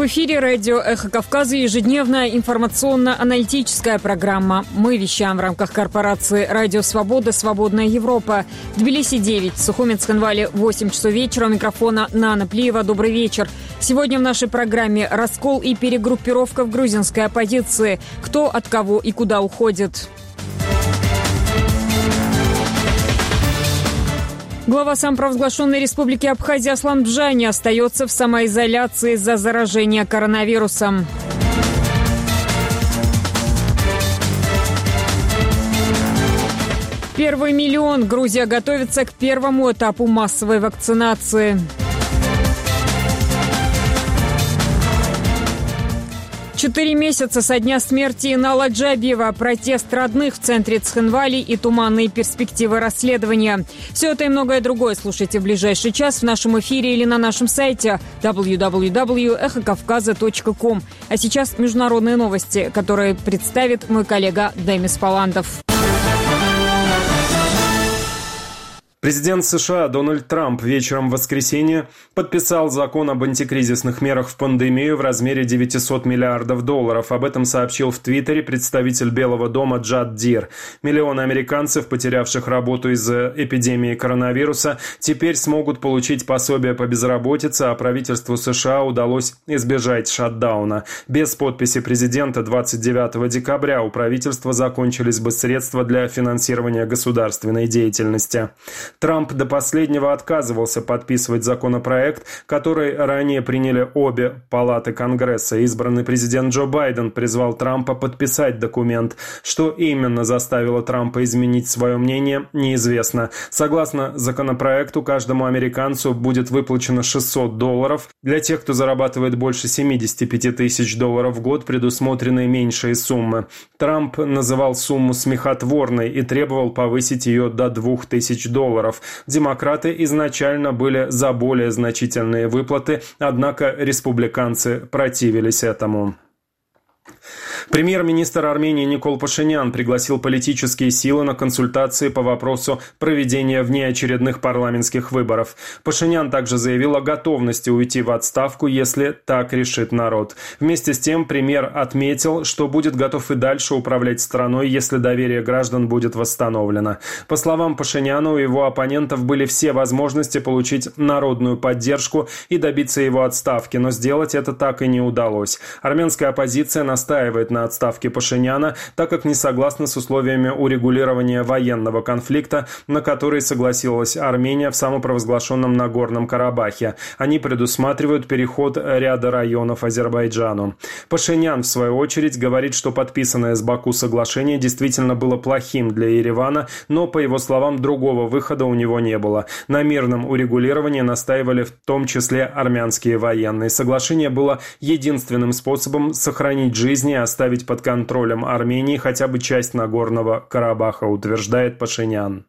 В эфире радио «Эхо Кавказа» ежедневная информационно-аналитическая программа. Мы вещаем в рамках корпорации «Радио Свобода. Свободная Европа». В Тбилиси 9, в Сухуме Цхинвале 8 часов вечера. У микрофона Нана Плиева. Добрый вечер. Сегодня в нашей программе раскол и перегруппировка в грузинской оппозиции. Кто от кого и куда уходит. Глава самопровозглашенной республики Абхазия Аслан Бжани остается в самоизоляции из-за заражения коронавирусом. Первый миллион. Грузия готовится к первому этапу массовой вакцинации. 4 месяца со дня смерти Инала Джабиева. Протест родных в центре Цхинвали и туманные перспективы расследования. Все это и многое другое слушайте в ближайший час в нашем эфире или на нашем сайте www.эхокавказа.ком. А сейчас международные новости, которые представит мой коллега Демис Паландов. Президент США Дональд Трамп вечером в воскресенье подписал закон об антикризисных мерах в пандемию в размере $900 миллиардов. Об этом сообщил в Твиттере представитель Белого дома Джад Дир. Миллионы американцев, потерявших работу из-за эпидемии коронавируса, теперь смогут получить пособие по безработице, а правительству США удалось избежать шатдауна. Без подписи президента 29 декабря у правительства закончились бы средства для финансирования государственной деятельности. Трамп до последнего отказывался подписывать законопроект, который ранее приняли обе палаты Конгресса. Избранный президент Джо Байден призвал Трампа подписать документ. Что именно заставило Трампа изменить свое мнение, неизвестно. Согласно законопроекту, каждому американцу будет выплачено $600. Для тех, кто зарабатывает больше $75 тысяч в год, предусмотрены меньшие суммы. Трамп называл сумму смехотворной и требовал повысить ее до $2000. Демократы изначально были за более значительные выплаты, однако республиканцы противились этому. Премьер-министр Армении Никол Пашинян пригласил политические силы на консультации по вопросу проведения внеочередных парламентских выборов. Пашинян также заявил о готовности уйти в отставку, если так решит народ. Вместе с тем премьер отметил, что будет готов и дальше управлять страной, если доверие граждан будет восстановлено. По словам Пашиняна, у его оппонентов были все возможности получить народную поддержку и добиться его отставки, но сделать это так и не удалось. Армянская оппозиция настаивает на отставке Пашиняна, так как не согласна с условиями урегулирования военного конфликта, на который согласилась Армения в самопровозглашенном Нагорном Карабахе. Они предусматривают переход ряда районов Азербайджану. Пашинян, в свою очередь, говорит, что подписанное с Баку соглашение действительно было плохим для Еревана, но, по его словам, другого выхода у него не было. На мирном урегулировании настаивали в том числе армянские военные. Соглашение было единственным способом сохранить жизни и оставить под контролем Армении хотя бы часть Нагорного Карабаха, утверждает Пашинян.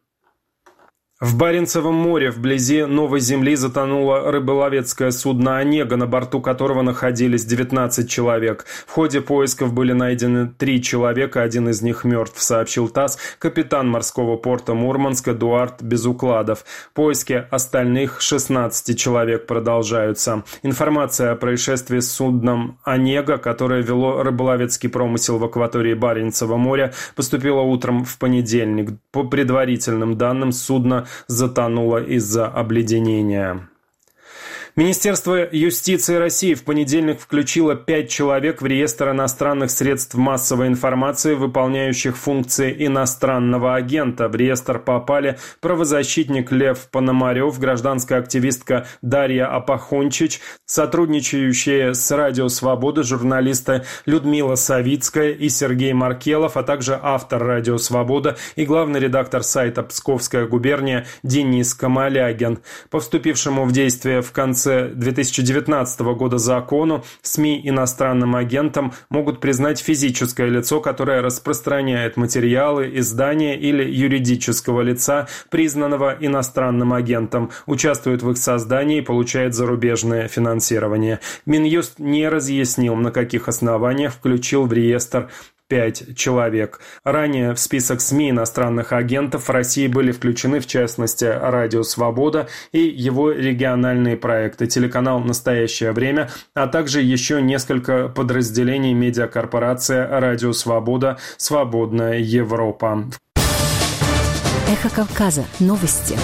В Баренцевом море вблизи Новой Земли затонуло рыболовецкое судно «Онега», на борту которого находились 19 человек. В ходе поисков были найдены 3 человека, один из них мертв, сообщил ТАСС капитан морского порта Мурманск Эдуард Безукладов. Поиски остальных 16 человек продолжаются. Информация о происшествии с судном «Онега», которое вело рыболовецкий промысел в акватории Баренцева моря, поступила утром в понедельник. По предварительным данным, судно затонуло из-за обледенения. Министерство юстиции России в понедельник включило 5 человек в реестр иностранных средств массовой информации, выполняющих функции иностранного агента. В реестр попали правозащитник Лев Пономарев, гражданская активистка Дарья Апахончич, сотрудничающие с «Радио Свобода» журналисты Людмила Савицкая и Сергей Маркелов, а также автор «Радио Свобода» и главный редактор сайта «Псковская губерния» Денис Камалягин. По вступившему в действие в конце 2019 года закону СМИ иностранным агентом могут признать физическое лицо, которое распространяет материалы, издания или юридического лица, признанного иностранным агентом, участвует в их создании и получает зарубежное финансирование. Минюст не разъяснил, на каких основаниях включил в реестр 5 человек. Ранее в список СМИ иностранных агентов в России были включены, в частности, «Радио Свобода» и его региональные проекты, телеканал «Настоящее время», а также еще несколько подразделений медиакорпорации «Радио Свобода», «Свободная Европа». Эхо Кавказа. Новости.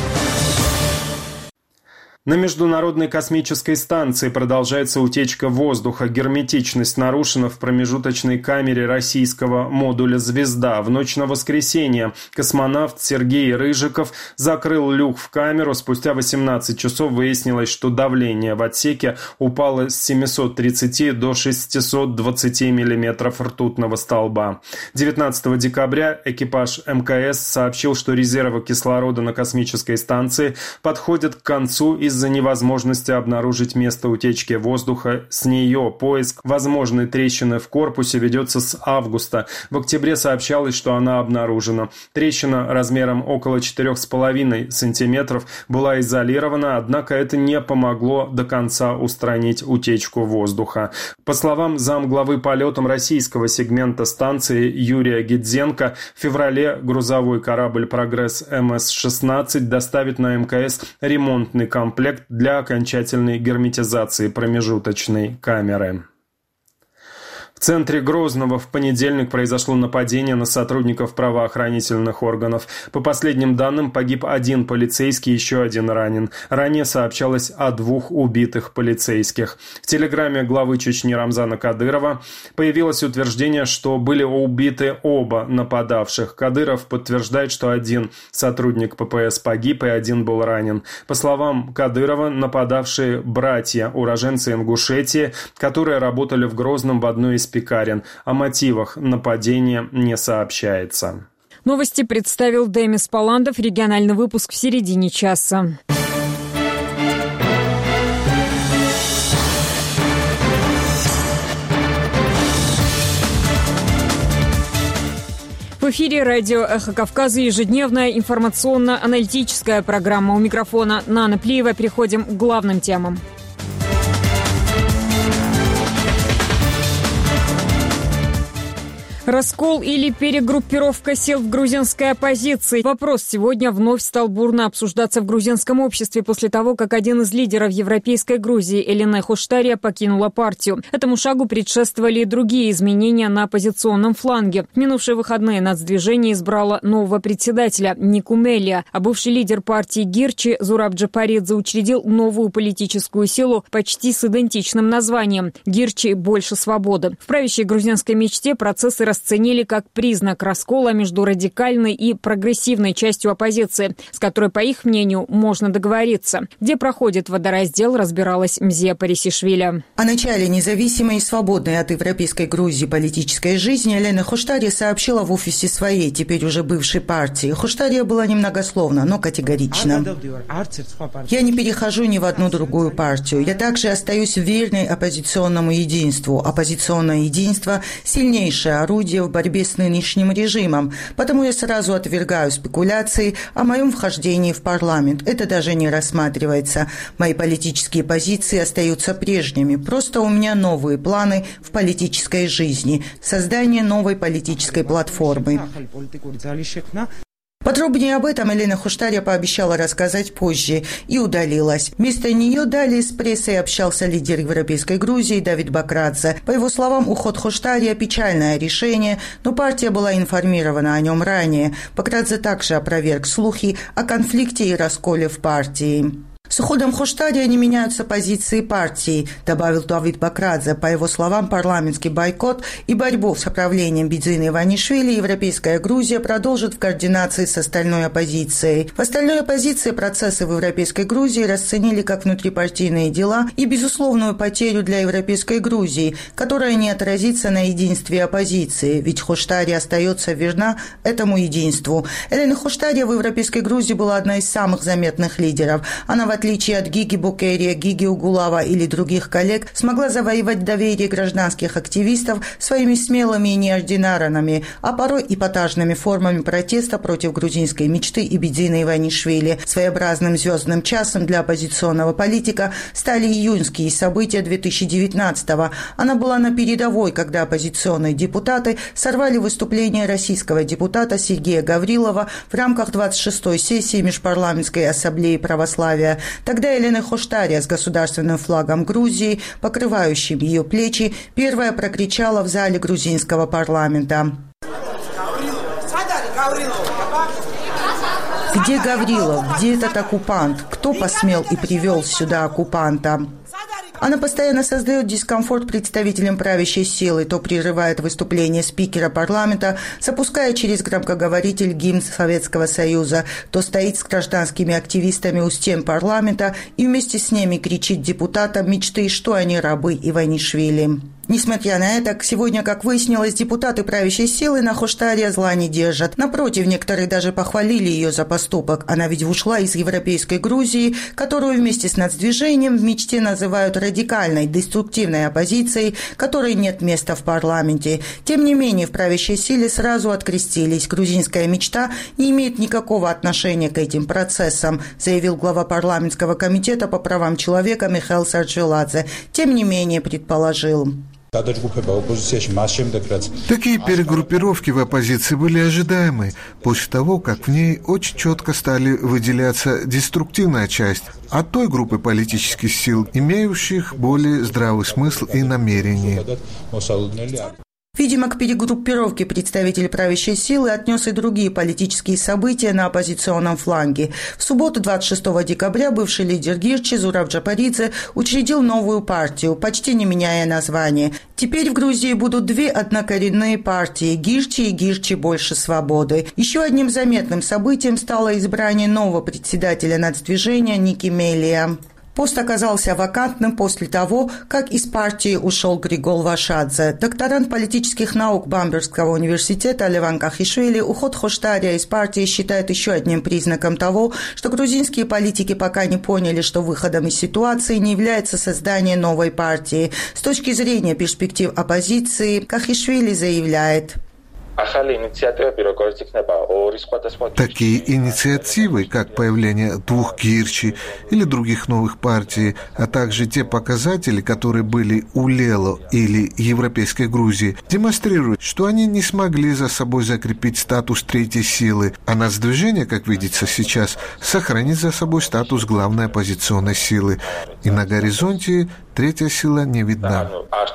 На Международной космической станции продолжается утечка воздуха. Герметичность нарушена в промежуточной камере российского модуля «Звезда». В ночь на воскресенье космонавт Сергей Рыжиков закрыл люк в камеру. Спустя 18 часов выяснилось, что давление в отсеке упало с 730 до 620 мм ртутного столба. 19 декабря экипаж МКС сообщил, что резервы кислорода на космической станции подходят к концу из-за невозможности обнаружить место утечки воздуха с нее. Поиск возможной трещины в корпусе ведется с августа. В октябре сообщалось, что она обнаружена. Трещина размером около 4,5 см была изолирована, однако это не помогло до конца устранить утечку воздуха. По словам замглавы полетом российского сегмента станции Юрия Гидзенко, в феврале грузовой корабль «Прогресс МС-16» доставит на МКС ремонтный комплект для окончательной герметизации промежуточной камеры. В центре Грозного в понедельник произошло нападение на сотрудников правоохранительных органов. По последним данным, погиб один полицейский, еще один ранен. Ранее сообщалось о 2 убитых полицейских. В телеграмме главы Чечни Рамзана Кадырова появилось утверждение, что были убиты оба нападавших. Кадыров подтверждает, что один сотрудник ППС погиб и один был ранен. По словам Кадырова, нападавшие братья, уроженцы Ингушетии, которые работали в Грозном в одной из пекарен. О мотивах нападения не сообщается. Новости представил Демис Паландов. Региональный выпуск в середине часа. В эфире радио «Эхо Кавказа», ежедневная информационно-аналитическая программа. У микрофона Нана Плиева. Переходим к главным темам. Раскол или перегруппировка сил в грузинской оппозиции. Вопрос сегодня вновь стал бурно обсуждаться в грузинском обществе после того, как один из лидеров Европейской Грузии, Элине Хоштария, покинула партию. Этому шагу предшествовали и другие изменения на оппозиционном фланге. В минувшие выходные нацдвижение избрало нового председателя Нику Мелия, а бывший лидер партии Гирчи Зураб Джапаридзе учредил новую политическую силу почти с идентичным названием «Гирчи. Больше свободы». В правящей грузинской мечте процессы расценили как признак раскола между радикальной и прогрессивной частью оппозиции, с которой, по их мнению, можно договориться. Где проходит водораздел, разбиралась Мзия Парисишвили. О начале независимой и свободной от Европейской Грузии политической жизни Элине Хоштария сообщила в офисе своей, теперь уже бывшей партии. Хоштария была немногословна, но категорична. «Я не перехожу ни в одну другую партию. Я также остаюсь верной оппозиционному единству. Оппозиционное единство – сильнейшее орудие в борьбе с нынешним режимом, потому я сразу отвергаю спекуляции о моем вхождении в парламент. Это даже не рассматривается. Мои политические позиции остаются прежними. Просто у меня новые планы в политической жизни. Создание новой политической платформы». Подробнее об этом Элина Хоштария пообещала рассказать позже и удалилась. Вместо нее далее с прессой общался лидер Европейской Грузии Давид Бакрадзе. По его словам, уход Хоштария – печальное решение, но партия была информирована о нем ранее. Бакрадзе также опроверг слухи о конфликте и расколе в партии. «С уходом Хоштария не меняются позиции партии», добавил Давид Бакрадзе. По его словам, парламентский бойкот и борьбу с правлением Бидзины Иванишвили Европейская Грузия продолжит в координации с остальной оппозицией. В остальной оппозиции процессы в Европейской Грузии расценили как внутрипартийные дела и безусловную потерю для Европейской Грузии, которая не отразится на единстве оппозиции, ведь Хоштария остается верна этому единству. Элина Хоштария в Европейской Грузии была одна из самых заметных лидеров. Она, в отличие от Гиги Букерия, Гиги Угулава или других коллег, смогла завоевать доверие гражданских активистов своими смелыми и неординарными, а порой эпатажными формами протеста против грузинской мечты и Бедзина Иванишвили. Своеобразным звездным часом для оппозиционного политика стали июньские события 2019-го. Она была на передовой, когда оппозиционные депутаты сорвали выступление российского депутата Сергея Гаврилова в рамках 26-й сессии Межпарламентской ассамблеи православия. Тогда Елена Хоштария с государственным флагом Грузии, покрывающим ее плечи, первая прокричала в зале грузинского парламента: «Где Гаврилов? Где этот оккупант? Кто посмел и привел сюда оккупанта?» Она постоянно создает дискомфорт представителям правящей силы, то прерывает выступление спикера парламента, запуская через громкоговоритель гимн Советского Союза, то стоит с гражданскими активистами у стен парламента и вместе с ними кричит депутатам мечты, что они рабы Иванишвили. Несмотря на это, сегодня, как выяснилось, депутаты правящей силы на Хоштария зла не держат. Напротив, некоторые даже похвалили ее за поступок. Она ведь ушла из европейской Грузии, которую вместе с нацдвижением в мечте называют радикальной, деструктивной оппозицией, которой нет места в парламенте. Тем не менее, в правящей силе сразу открестились. Грузинская мечта не имеет никакого отношения к этим процессам, заявил глава парламентского комитета по правам человека Михаил Сарджиладзе. Тем не менее, предположил: такие перегруппировки в оппозиции были ожидаемы после того, как в ней очень четко стали выделяться деструктивная часть от той группы политических сил, имеющих более здравый смысл и намерения. Видимо, к перегруппировке представитель правящей силы отнес и другие политические события на оппозиционном фланге. В субботу, 26 декабря, бывший лидер Гирчи Зураб Джапаридзе учредил новую партию, почти не меняя название. Теперь в Грузии будут две однокоренные партии – Гирчи и Гирчи больше свободы. Еще одним заметным событием стало избрание нового председателя нацдвижения Ники Мелия. Пост оказался вакантным после того, как из партии ушел Григол Вашадзе. Докторант политических наук Бамбергского университета Леван Кахишвили уход Хоштария из партии считает еще одним признаком того, что грузинские политики пока не поняли, что выходом из ситуации не является создание новой партии. С точки зрения перспектив оппозиции, Кахишвили заявляет: такие инициативы, как появление двух Гирчи или других новых партий, а также те показатели, которые были у Лело или Европейской Грузии, демонстрируют, что они не смогли за собой закрепить статус третьей силы, а нацдвижение, как видится сейчас, сохранит за собой статус главной оппозиционной силы. И на горизонте третья сила не видна.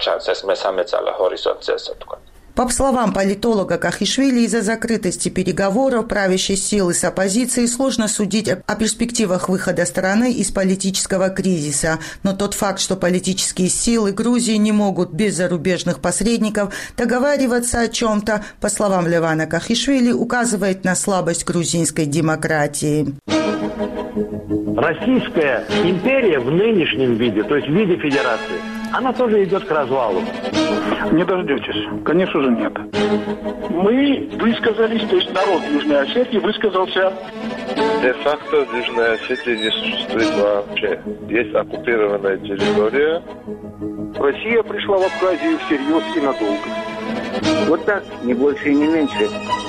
По словам политолога Кахишвили, из-за закрытости переговоров правящей силы с оппозицией сложно судить о перспективах выхода страны из политического кризиса. Но тот факт, что политические силы Грузии не могут без зарубежных посредников договариваться о чем-то, по словам Левана Кахишвили, указывает на слабость грузинской демократии. Российская империя в нынешнем виде, то есть в виде федерации, она тоже идет к развалу. Не дождетесь. Конечно же, нет. Мы высказались, то есть народ Южной Осетии высказался. Де-факто в Южной Осетии не существует вообще. Есть оккупированная территория. Россия пришла в Абхазию всерьез и надолго. Вот так, не больше и не меньше.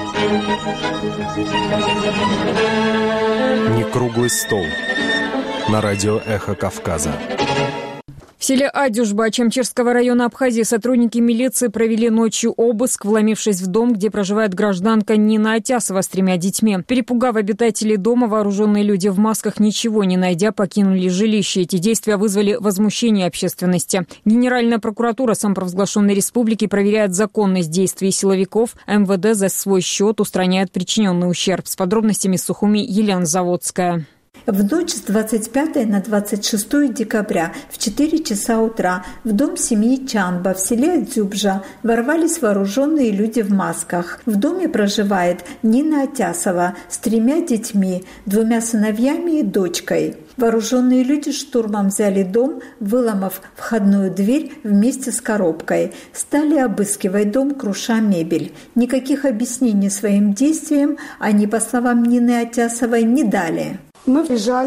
Не круглый стол. На радио «Эхо Кавказа». В селе Адюжба Чамчирского района Абхазии сотрудники милиции провели ночью обыск, вломившись в дом, где проживает гражданка Нина Атясова с 3 детьми. Перепугав обитателей дома, вооруженные люди в масках, ничего не найдя, покинули жилище. Эти действия вызвали возмущение общественности. Генеральная прокуратура самопровозглашенной республики проверяет законность действий силовиков, а МВД за свой счет устраняет причиненный ущерб. С подробностями Сухуми Елена Заводская. В ночь с 25 на 26 декабря в 4 часа утра в дом семьи Чанба в селе Адюжба ворвались вооруженные люди в масках. В доме проживает Нина Атясова с 3 детьми, 2 сыновьями и дочкой. Вооруженные люди штурмом взяли дом, выломав входную дверь вместе с коробкой. Стали обыскивать дом, круша мебель. Никаких объяснений своим действиям они, по словам Нины Атясовой, не дали. Мы бежали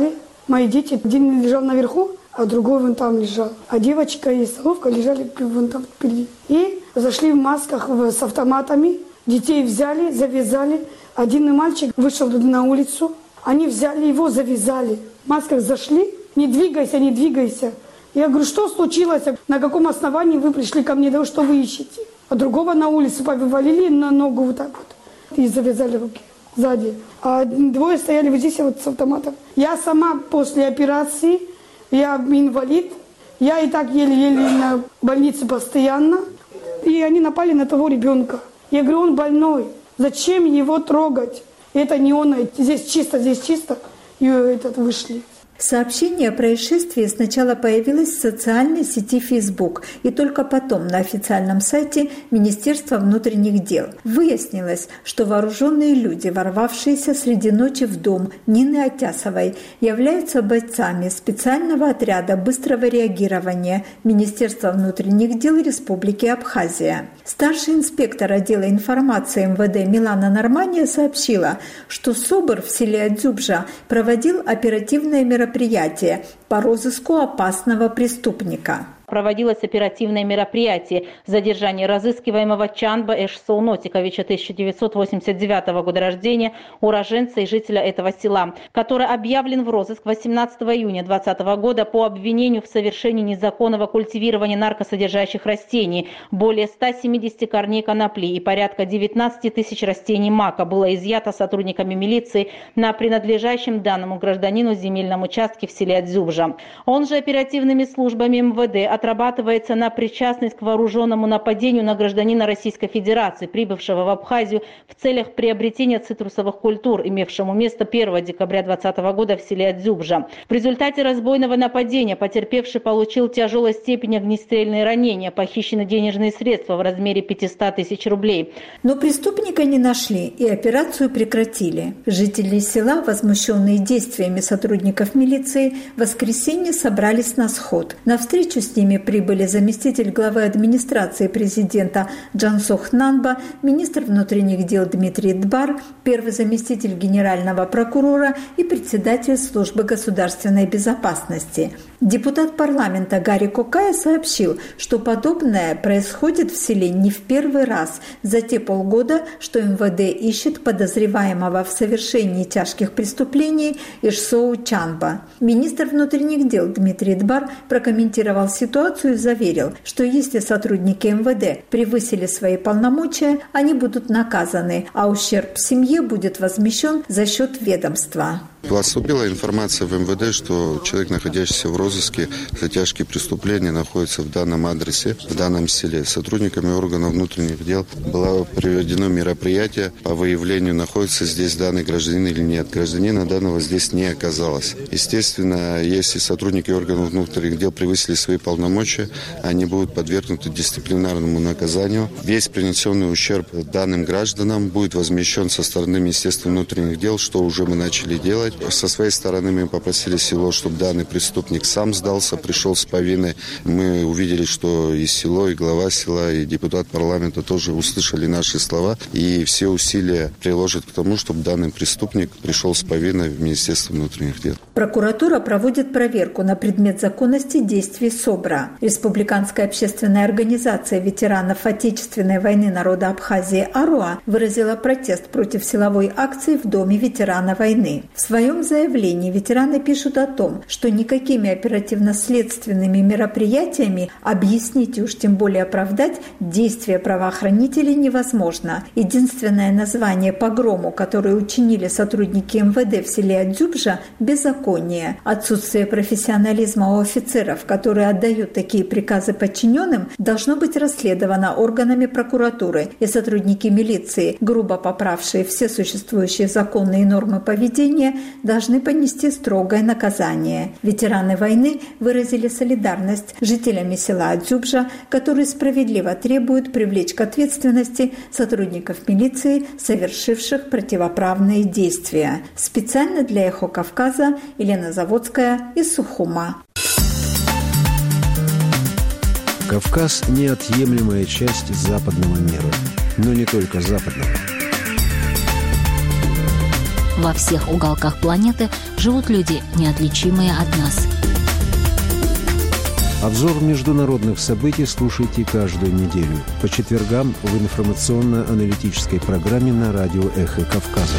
Мои дети, один лежал наверху, а другой вон там лежал. А девочка и Соловка лежали вон там впереди. И зашли в масках с автоматами, детей взяли, завязали. Один мальчик вышел на улицу, они взяли его, завязали. В масках зашли, не двигайся, не двигайся. Я говорю, что случилось? На каком основании вы пришли ко мне? Да что вы ищете? А другого на улицу повалили на ногу вот так вот. И завязали руки сзади. А двое стояли вот здесь вот с автоматом. Я сама после операции, я инвалид. Я и так еле-еле на больнице постоянно. И они напали на того ребенка. Я говорю, он больной. Зачем его трогать? Это не он. Здесь чисто. И вышли. Сообщение о происшествии сначала появилось в социальной сети Facebook и только потом на официальном сайте Министерства внутренних дел. Выяснилось, что вооруженные люди, ворвавшиеся среди ночи в дом Нины Атясовой, являются бойцами специального отряда быстрого реагирования Министерства внутренних дел Республики Абхазия. Старший инспектор отдела информации МВД Милана Нормания сообщила, что СОБР в селе Дзюбжа проводил оперативное мероприятие по розыску опасного преступника. Проводилось оперативное мероприятие задержания разыскиваемого Чанба Эш-Саунотиковича 1989 года рождения, уроженца и жителя этого села, который объявлен в розыск 18 июня 2020 года по обвинению в совершении незаконного культивирования наркосодержащих растений. Более 170 корней конопли и порядка 19 тысяч растений мака было изъято сотрудниками милиции на принадлежащем данному гражданину земельном участке в селе Дзюбжа. Он же оперативными службами МВД отрабатывается на причастность к вооруженному нападению на гражданина Российской Федерации, прибывшего в Абхазию в целях приобретения цитрусовых культур, имевшему место 1 декабря 2020 года в селе Дзюбжа. В результате разбойного нападения потерпевший получил тяжелой степени огнестрельные ранения, похищены денежные средства в размере 500 тысяч рублей. Но преступника не нашли и операцию прекратили. Жители села, возмущенные действиями сотрудников милиции, в воскресенье собрались на сход. На встречу с ними прибыли заместитель главы администрации президента Джансох Нанба, министр внутренних дел Дмитрий Дбар, первый заместитель генерального прокурора и председатель службы государственной безопасности. Депутат парламента Гарри Кокая сообщил, что подобное происходит в селе не в первый раз за те полгода, что МВД ищет подозреваемого в совершении тяжких преступлений Ишсоу Чанба. Министр внутренних дел Дмитрий Дбар прокомментировал ситуацию и заверил, что если сотрудники МВД превысили свои полномочия, они будут наказаны, а ущерб семье будет возмещен за счет ведомства. Поступила информация в МВД, что человек, находящийся в розыске за тяжкие преступления, находится в данном адресе, в данном селе. Сотрудниками органов внутренних дел было проведено мероприятие по выявлению, находится здесь данный гражданин или нет. Гражданина данного здесь не оказалось. Естественно, если сотрудники органов внутренних дел превысили свои полномочия, они будут подвергнуты дисциплинарному наказанию. Весь принесенный ущерб данным гражданам будет возмещен со стороны Министерства внутренних дел, что уже мы начали делать. Со своей стороны мы попросили село, чтобы данный преступник сам сдался, пришел с повинной. Мы увидели, что и село, и глава села, и депутат парламента тоже услышали наши слова. И все усилия приложат к тому, чтобы данный преступник пришел с повинной в Министерство внутренних дел. Прокуратура проводит проверку на предмет законности действий СОБРа. Республиканская общественная организация ветеранов Отечественной войны народа Абхазии АРОА выразила протест против силовой акции в Доме ветерана войны. В своем заявлении ветераны пишут о том, что никакими оперативно-следственными мероприятиями объяснить и уж тем более оправдать действия правоохранителей невозможно. Единственное название погрому, который учинили сотрудники МВД в селе Адзюбжа – беззаконие. Отсутствие профессионализма у офицеров, которые отдают такие приказы подчиненным, должно быть расследовано органами прокуратуры, и сотрудники милиции, грубо поправшие все существующие законы и нормы поведения, должны понести строгое наказание. Ветераны войны выразили солидарность с жителями села Адзюбжа, которые справедливо требуют привлечь к ответственности сотрудников милиции, совершивших противоправные действия. Специально для «Эхо Кавказа» Елена Заводская из Сухума. Кавказ – неотъемлемая часть западного мира, но не только западного. во всех уголках планеты живут люди, неотличимые от нас. Обзор международных событий слушайте каждую неделю по четвергам в информационно-аналитической программе на радио «Эхо Кавказа».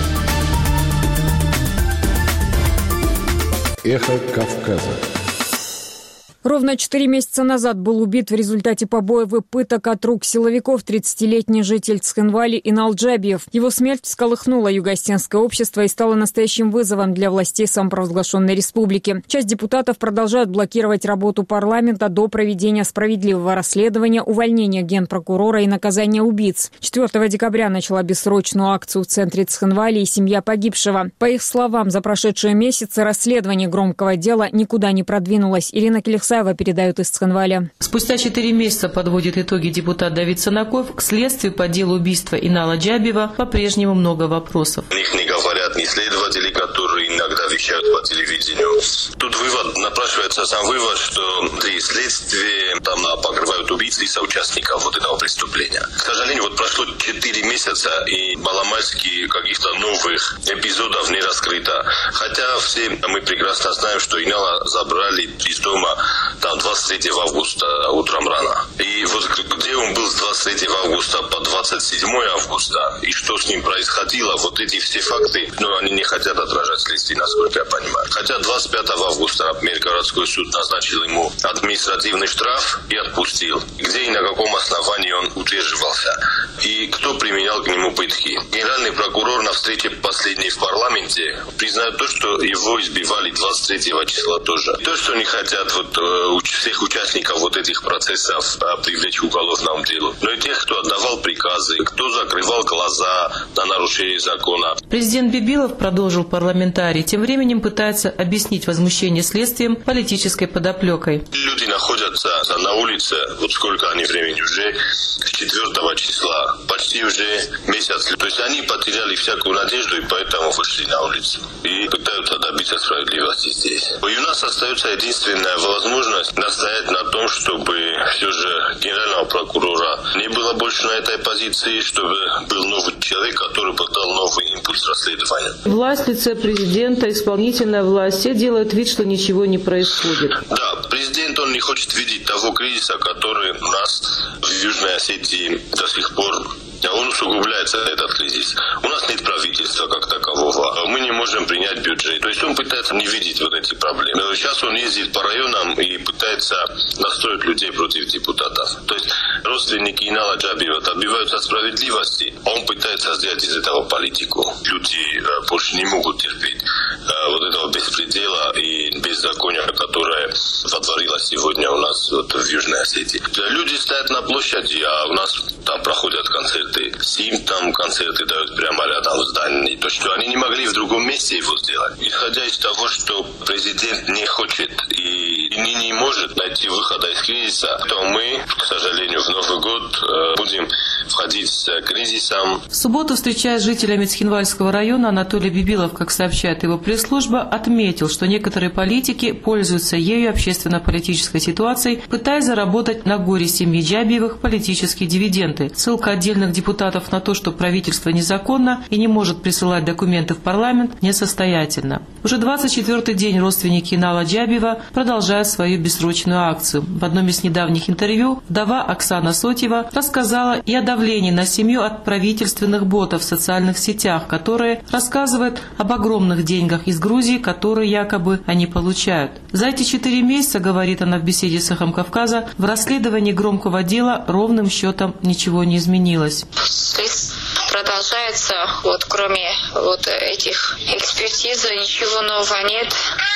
«Эхо Кавказа». Ровно 4 месяца назад был убит в результате побоев и пыток от рук силовиков 30-летний житель Цхинвали Инал Джабиев. Его смерть всколыхнула юго-осетинское общество и стала настоящим вызовом для властей самопровозглашенной республики. Часть депутатов продолжают блокировать работу парламента до проведения справедливого расследования, увольнения генпрокурора и наказания убийц. 4 декабря начала бессрочную акцию в центре Цхинвали и семья погибшего. По их словам, за прошедшие месяцы расследование громкого дела никуда не продвинулось. Ирина Келехсаева передают из Цхинвали. Спустя 4 месяца подводит итоги депутат Давид Санаков. К следствию по делу убийства Инала Джабиева по-прежнему много вопросов. О них не говорят ни следователи, которые иногда вещают по телевидению. Тут напрашивается сам вывод, что при следствии там покрывают убийц и соучастников вот этого преступления. К сожалению, прошло 4 месяца и маломальски каких-то новых эпизодов не раскрыто. Хотя все мы прекрасно знаем, что Инала забрали из дома там 23 августа утром рано. И где он был с 23 августа по 27 августа, и что с ним происходило, эти все факты, они не хотят отражать следствие, насколько я понимаю. Хотя 25 августа, например, городской суд назначил ему административный штраф и отпустил. Где и на каком основании он удерживался. И кто применял к нему пытки. Генеральный прокурор на встрече последней в парламенте признает то, что его избивали 23 числа тоже. То, что не хотят всех участников этих процессов привлечь к уголовному делу. Но и тех, кто отдавал приказы, кто закрывал глаза на нарушение закона. Президент Бибилов, продолжил парламентарий, тем временем пытается объяснить возмущение следствием политической подоплекой. Люди находятся на улице, сколько они времени уже, с 4 числа, почти уже месяц. То есть они потеряли всякую надежду и поэтому вышли на улицу. И пытаются добиться справедливости здесь. И у нас остается единственная возможность настоять на том, чтобы все же генерального прокурора не было больше на этой позиции, чтобы был новый человек, который бы дал новый импульс расследованию. Власть, лице президента, исполнительная власть, все делают вид, что ничего не происходит. Да, президент, он не хочет видеть того кризиса, который у нас в Южной Осетии до сих пор. Он усугубляется, этот кризис. У нас нет правительства как такового. Мы не можем принять бюджет. То есть он пытается не видеть эти проблемы. Сейчас он ездит по районам и пытается настроить людей против депутатов. То есть родственники Инала Джабиева добиваются справедливости, а он пытается сделать из этого политику. Люди больше не могут терпеть этого беспредела и беззакония, которое сотворилось сегодня у нас в Южной Осетии. Люди стоят на площади, а у нас там проходят концерты. СИМ там концерты дают прямо рядом в здании. То, что они не могли в другом месте его сделать. Исходя из того, что президент не хочет и не может найти выхода из кризиса, то мы, к сожалению, в Новый год будем входить с кризисом. В субботу, встречаясь с жителями Цхинвальского района, Анатолий Бибилов, как сообщает его пресс-служба, отметил, что некоторые политики пользуются ею общественно-политической ситуацией, пытаясь заработать на горе семьи Джабиевых политические дивиденды. Ссылка отдельных депутатов на то, что правительство незаконно и не может присылать документы в парламент, несостоятельно. Уже 24-й день родственники Инала Джабиева продолжают свою бессрочную акцию. В одном из недавних интервью вдова Оксана Сотьева рассказала и о давлении на семью от правительственных ботов в социальных сетях, которые рассказывают об огромных деньгах из Грузии, которые якобы они получают. За эти 4 месяца, говорит она в беседе с «Эхом Кавказа», в расследовании громкого дела ровным счетом ничего не изменилось. Продолжается, кроме этих экспертиз, ничего нового нет.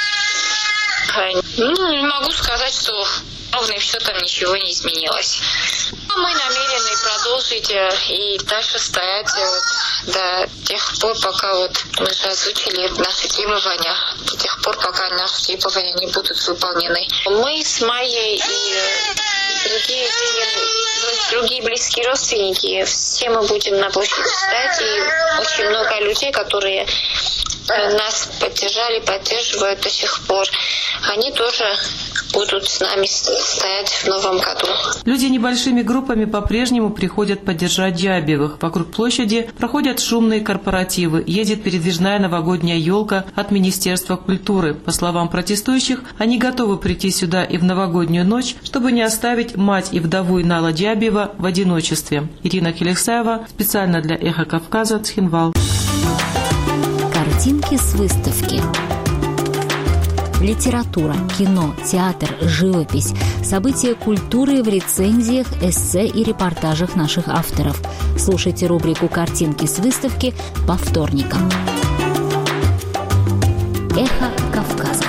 Не могу сказать, что ровным счетом ничего не изменилось. Мы намерены продолжить и дальше стоять до тех пор, пока мы же озвучили наши требования, до тех пор, пока наши требования не будут выполнены. Мы с Майей и другие близкие родственники, все мы будем на площади стоять, и очень много людей, которые нас поддержали, поддерживают до сих пор, они тоже будут с нами стоять в новом году. Люди небольшими группами по-прежнему приходят поддержать Дябьевых. Вокруг площади проходят шумные корпоративы. Едет передвижная новогодняя елка от Министерства культуры. По словам протестующих, они готовы прийти сюда и в новогоднюю ночь, чтобы не оставить мать и вдову Инала Дябьева в одиночестве. Ирина Келексаева, специально для «Эхо Кавказа», Цхинвал. Картинки с выставки. Литература, кино, театр, живопись, события культуры в рецензиях, эссе и репортажах наших авторов. Слушайте рубрику «Картинки с выставки» по вторникам. Эхо Кавказа.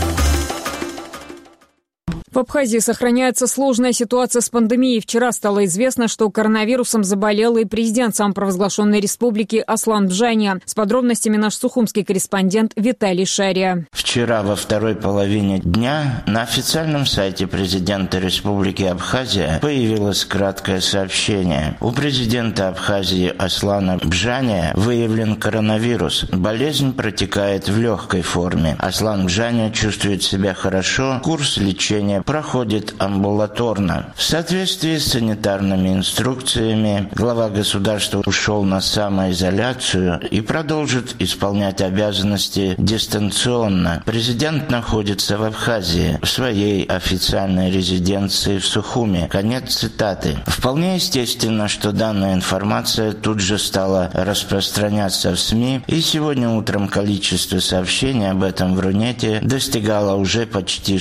В Абхазии сохраняется сложная ситуация с пандемией. Вчера стало известно, что коронавирусом заболел и президент самопровозглашенной республики Аслан Бжания. С подробностями наш сухумский корреспондент Виталий Шария. Вчера во второй половине дня на официальном сайте президента Республики Абхазия появилось краткое сообщение. У президента Абхазии Аслана Бжания выявлен коронавирус. Болезнь протекает в легкой форме. Аслан Бжания чувствует себя хорошо. Курс лечения проходит амбулаторно. В соответствии с санитарными инструкциями глава государства ушел на самоизоляцию и продолжит исполнять обязанности дистанционно. Президент находится в Абхазии, в своей официальной резиденции в Сухуме. Конец цитаты. Вполне естественно, что данная информация тут же стала распространяться в СМИ, и сегодня утром количество сообщений об этом в Рунете достигало уже почти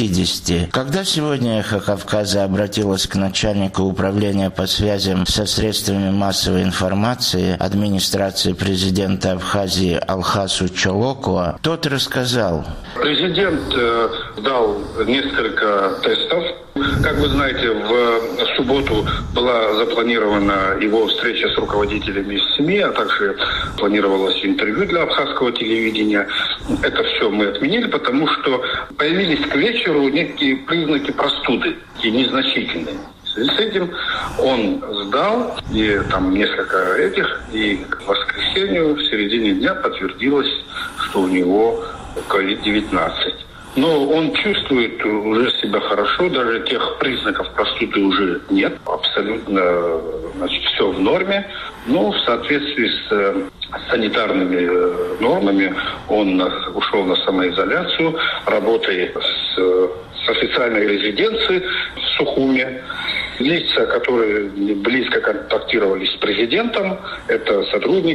60. Когда сегодня «Эхо Кавказа» обратилась к начальнику управления по связям со средствами массовой информации администрации президента Абхазии Алхасу Чолокуа, тот рассказал. Президент дал несколько тестов. Как вы знаете, в субботу была запланирована его встреча с руководителями СМИ, а также планировалось интервью для абхазского телевидения. Это все мы отменили, потому что появились к вечеру некие признаки простуды, и незначительные. В связи с этим он сдал, и там несколько этих, и к воскресенью, в середине дня подтвердилось, что у него COVID-19. Но он чувствует уже себя хорошо, даже тех признаков простуды уже нет. Абсолютно, все в норме. Но в соответствии с санитарными нормами он ушел на самоизоляцию, работает с официальной резиденции в Сухуме. Лица, которые близко контактировали с президентом, это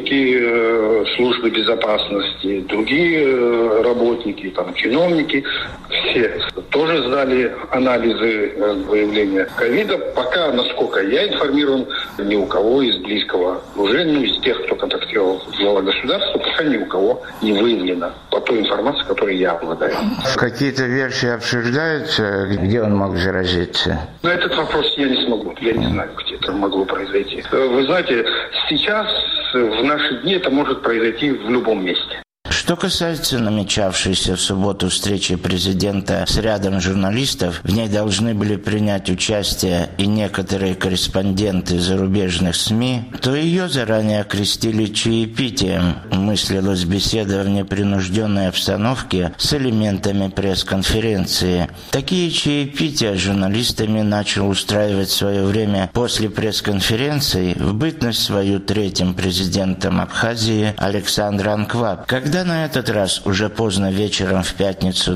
сотрудники службы безопасности, другие работники, чиновники, все тоже сдали анализы выявления ковида. Пока, насколько я информирован, ни у кого из близкого окружения, из тех, кто контактировал с главой государства, пока ни у кого не выявлено по той информации, которой я обладаю. Какие-то версии обсуждаются, где он мог заразиться? На этот вопрос я не смогу. Я не знаю, где это могло произойти. Вы знаете, сейчас, в наши дни, это может произойти в любом месте. Что касается намечавшейся в субботу встречи президента с рядом журналистов, в ней должны были принять участие и некоторые корреспонденты зарубежных СМИ, то ее заранее окрестили чаепитием. Мыслилась беседа в непринужденной обстановке с элементами пресс-конференции. Такие чаепития журналистами начал устраивать в свое время после пресс-конференции в бытность свою третьим президентом Абхазии Александр Анкваб, когда на этот раз уже поздно вечером в пятницу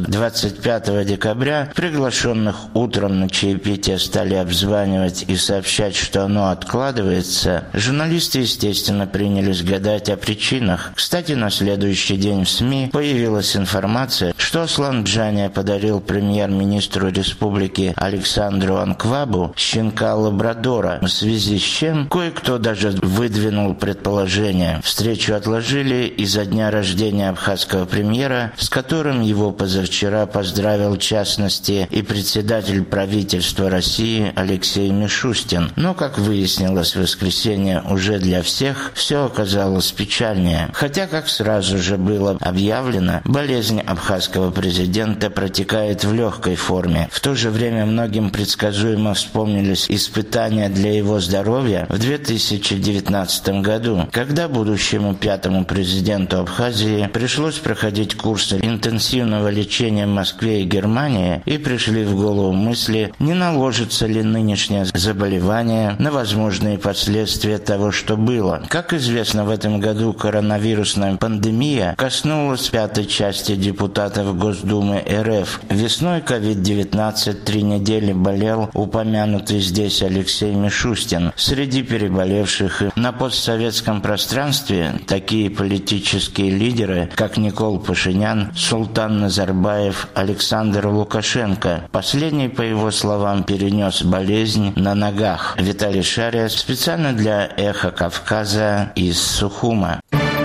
25 декабря приглашенных утром на чаепитие стали обзванивать и сообщать, что оно откладывается, журналисты, естественно, принялись гадать о причинах. Кстати, на следующий день в СМИ появилась информация, что Аслан Бжания подарил премьер-министру республики Александру Анквабу щенка-лабрадора, в связи с чем кое-кто даже выдвинул предположение. Встречу отложили из-за дня рождения абхазского премьера, с которым его позавчера поздравил, в частности, и председатель правительства России Алексей Мишустин. Но, как выяснилось в воскресенье уже для всех, все оказалось печальнее. Хотя, как сразу же было объявлено, болезнь абхазского президента протекает в легкой форме. В то же время многим предсказуемо вспомнились испытания для его здоровья в 2019 году, когда будущему пятому президенту Абхазии Пришлось проходить курсы интенсивного лечения в Москве и Германии, и пришли в голову мысли, не наложится ли нынешнее заболевание на возможные последствия того, что было. Как известно, в этом году коронавирусная пандемия коснулась пятой части депутатов Госдумы РФ. Весной COVID-19 3 недели болел упомянутый здесь Алексей Мишустин. Среди переболевших на постсоветском пространстве такие политические лидеры, как Никол Пашинян, Султан Назарбаев, Александр Лукашенко. Последний, по его словам, перенес болезнь на ногах. Виталий Шария специально для «Эхо Кавказа» из Сухума.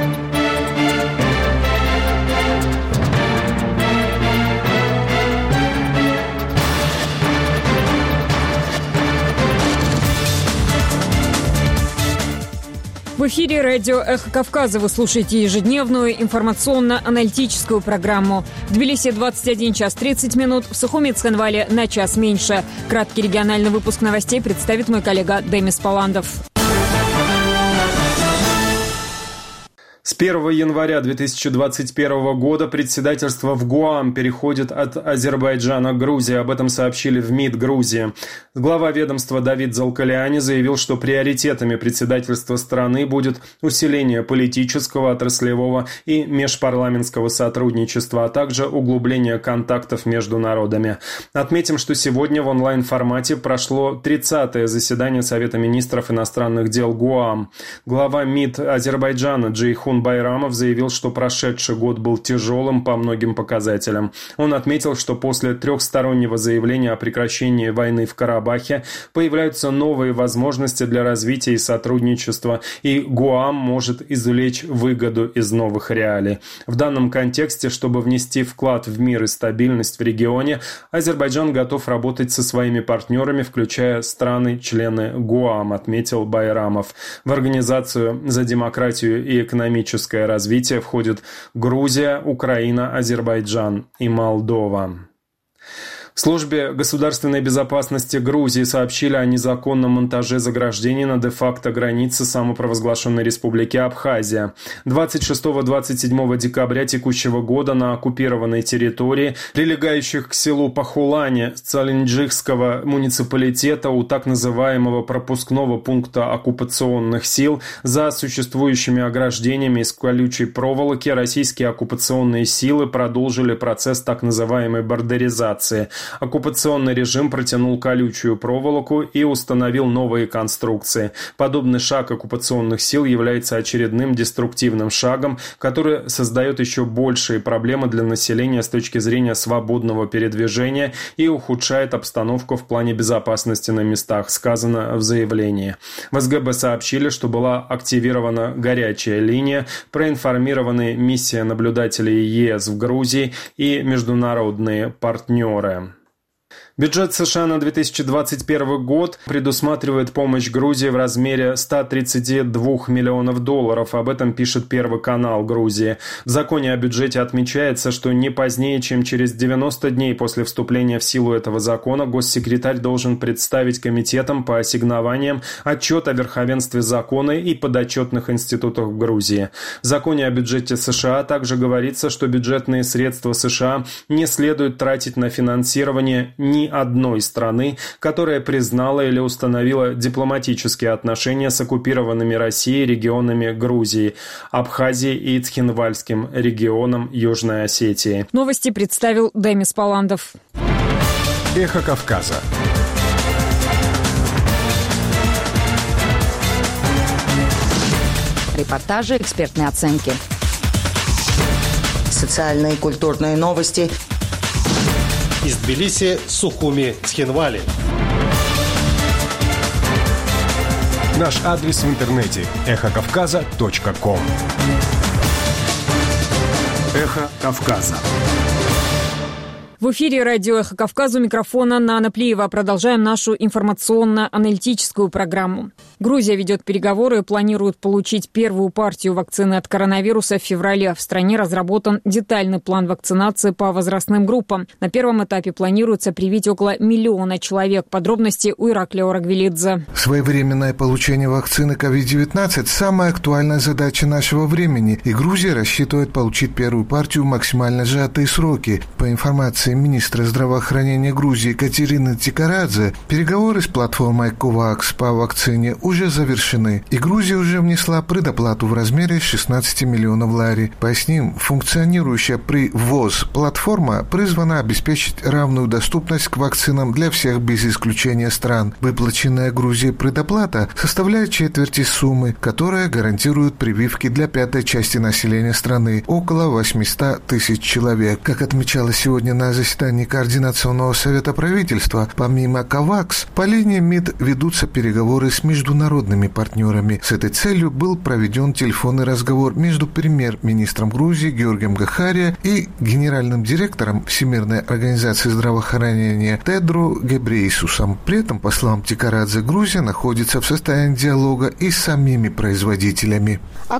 В эфире радио «Эхо Кавказа» вы слушаете ежедневную информационно-аналитическую программу. В Тбилиси 21 час 30 минут, в Сухуми и Цхинвале на час меньше. Краткий региональный выпуск новостей представит мой коллега Демис Паландов. С 1 января 2021 года председательство в ГУАМ переходит от Азербайджана к Грузии. Об этом сообщили в МИД Грузии. Глава ведомства Давид Залкаляни заявил, что приоритетами председательства страны будет усиление политического, отраслевого и межпарламентского сотрудничества, а также углубление контактов между народами. Отметим, что сегодня в онлайн-формате прошло 30-е заседание Совета министров иностранных дел ГУАМ. Глава МИД Азербайджана Джейхун Байрамов заявил, что прошедший год был тяжелым по многим показателям. Он отметил, что после трехстороннего заявления о прекращении войны в Карабахе появляются новые возможности для развития и сотрудничества, и ГУАМ может извлечь выгоду из новых реалий. В данном контексте, чтобы внести вклад в мир и стабильность в регионе, Азербайджан готов работать со своими партнерами, включая страны-члены ГУАМ, отметил Байрамов. В Организацию за демократию и экономическое развитие входят Грузия, Украина, Азербайджан и Молдова. В службе государственной безопасности Грузии сообщили о незаконном монтаже заграждений на де-факто границе самопровозглашенной республики Абхазия. 26-27 декабря текущего года на оккупированной территории, прилегающих к селу Пахулане Цалинджихского муниципалитета, у так называемого пропускного пункта оккупационных сил, за существующими ограждениями из колючей проволоки российские оккупационные силы продолжили процесс так называемой бордеризации. Оккупационный режим протянул колючую проволоку и установил новые конструкции. Подобный шаг оккупационных сил является очередным деструктивным шагом, который создает еще большие проблемы для населения с точки зрения свободного передвижения и ухудшает обстановку в плане безопасности на местах, сказано в заявлении. В СГБ сообщили, что была активирована горячая линия, проинформированы миссия наблюдателей ЕС в Грузии и международные партнеры. Бюджет США на 2021 год предусматривает помощь Грузии в размере 132 миллионов долларов. Об этом пишет Первый канал Грузии. В законе о бюджете отмечается, что не позднее, чем через 90 дней после вступления в силу этого закона, госсекретарь должен представить комитетам по ассигнованиям отчет о верховенстве закона и подотчетных институтах в Грузии. В законе о бюджете США также говорится, что бюджетные средства США не следует тратить на финансирование ни одной страны, которая признала или установила дипломатические отношения с оккупированными Россией регионами Грузии, Абхазии и Цхинвальским регионом Южной Осетии. Новости представил Демис Паландов. Эхо Кавказа. Репортажи, экспертные оценки. Социальные и культурные новости. Из Тбилиси, Сухуми, Цхинвали. Наш адрес в интернете – эхокавказа.ком. Эхо Кавказа. В эфире радио «Эхо Кавказа», у микрофона Нана Плиева. Продолжаем нашу информационно-аналитическую программу. Грузия ведет переговоры и планирует получить первую партию вакцины от коронавируса в феврале. В стране разработан детальный план вакцинации по возрастным группам. На первом этапе планируется привить около 1 миллиона человек. Подробности у Ираклия Орагвелидзе. Своевременное получение вакцины COVID-19 – самая актуальная задача нашего времени, и Грузия рассчитывает получить первую партию в максимально сжатые сроки. По информации министра здравоохранения Грузии Катерины Тикарадзе, переговоры с платформой COVAX по вакцине уже завершены, и Грузия уже внесла предоплату в размере 16 миллионов лари. Поясним, функционирующая при ВОЗ платформа призвана обеспечить равную доступность к вакцинам для всех без исключения стран. Выплаченная Грузией предоплата составляет четверти суммы, которая гарантирует прививки для пятой части населения страны, около 800 тысяч человек. Как отмечалось сегодня на заседании Координационного совета правительства, помимо COVAX, по линии МИД ведутся переговоры с международными партнерами. С этой целью был проведен телефонный разговор между премьер-министром Грузии Георгием Гахария и генеральным директором Всемирной организации здравоохранения Тедро Гебрейсусом. При этом, по словам Тикарадзе, Грузия находится в состоянии диалога и с самими производителями.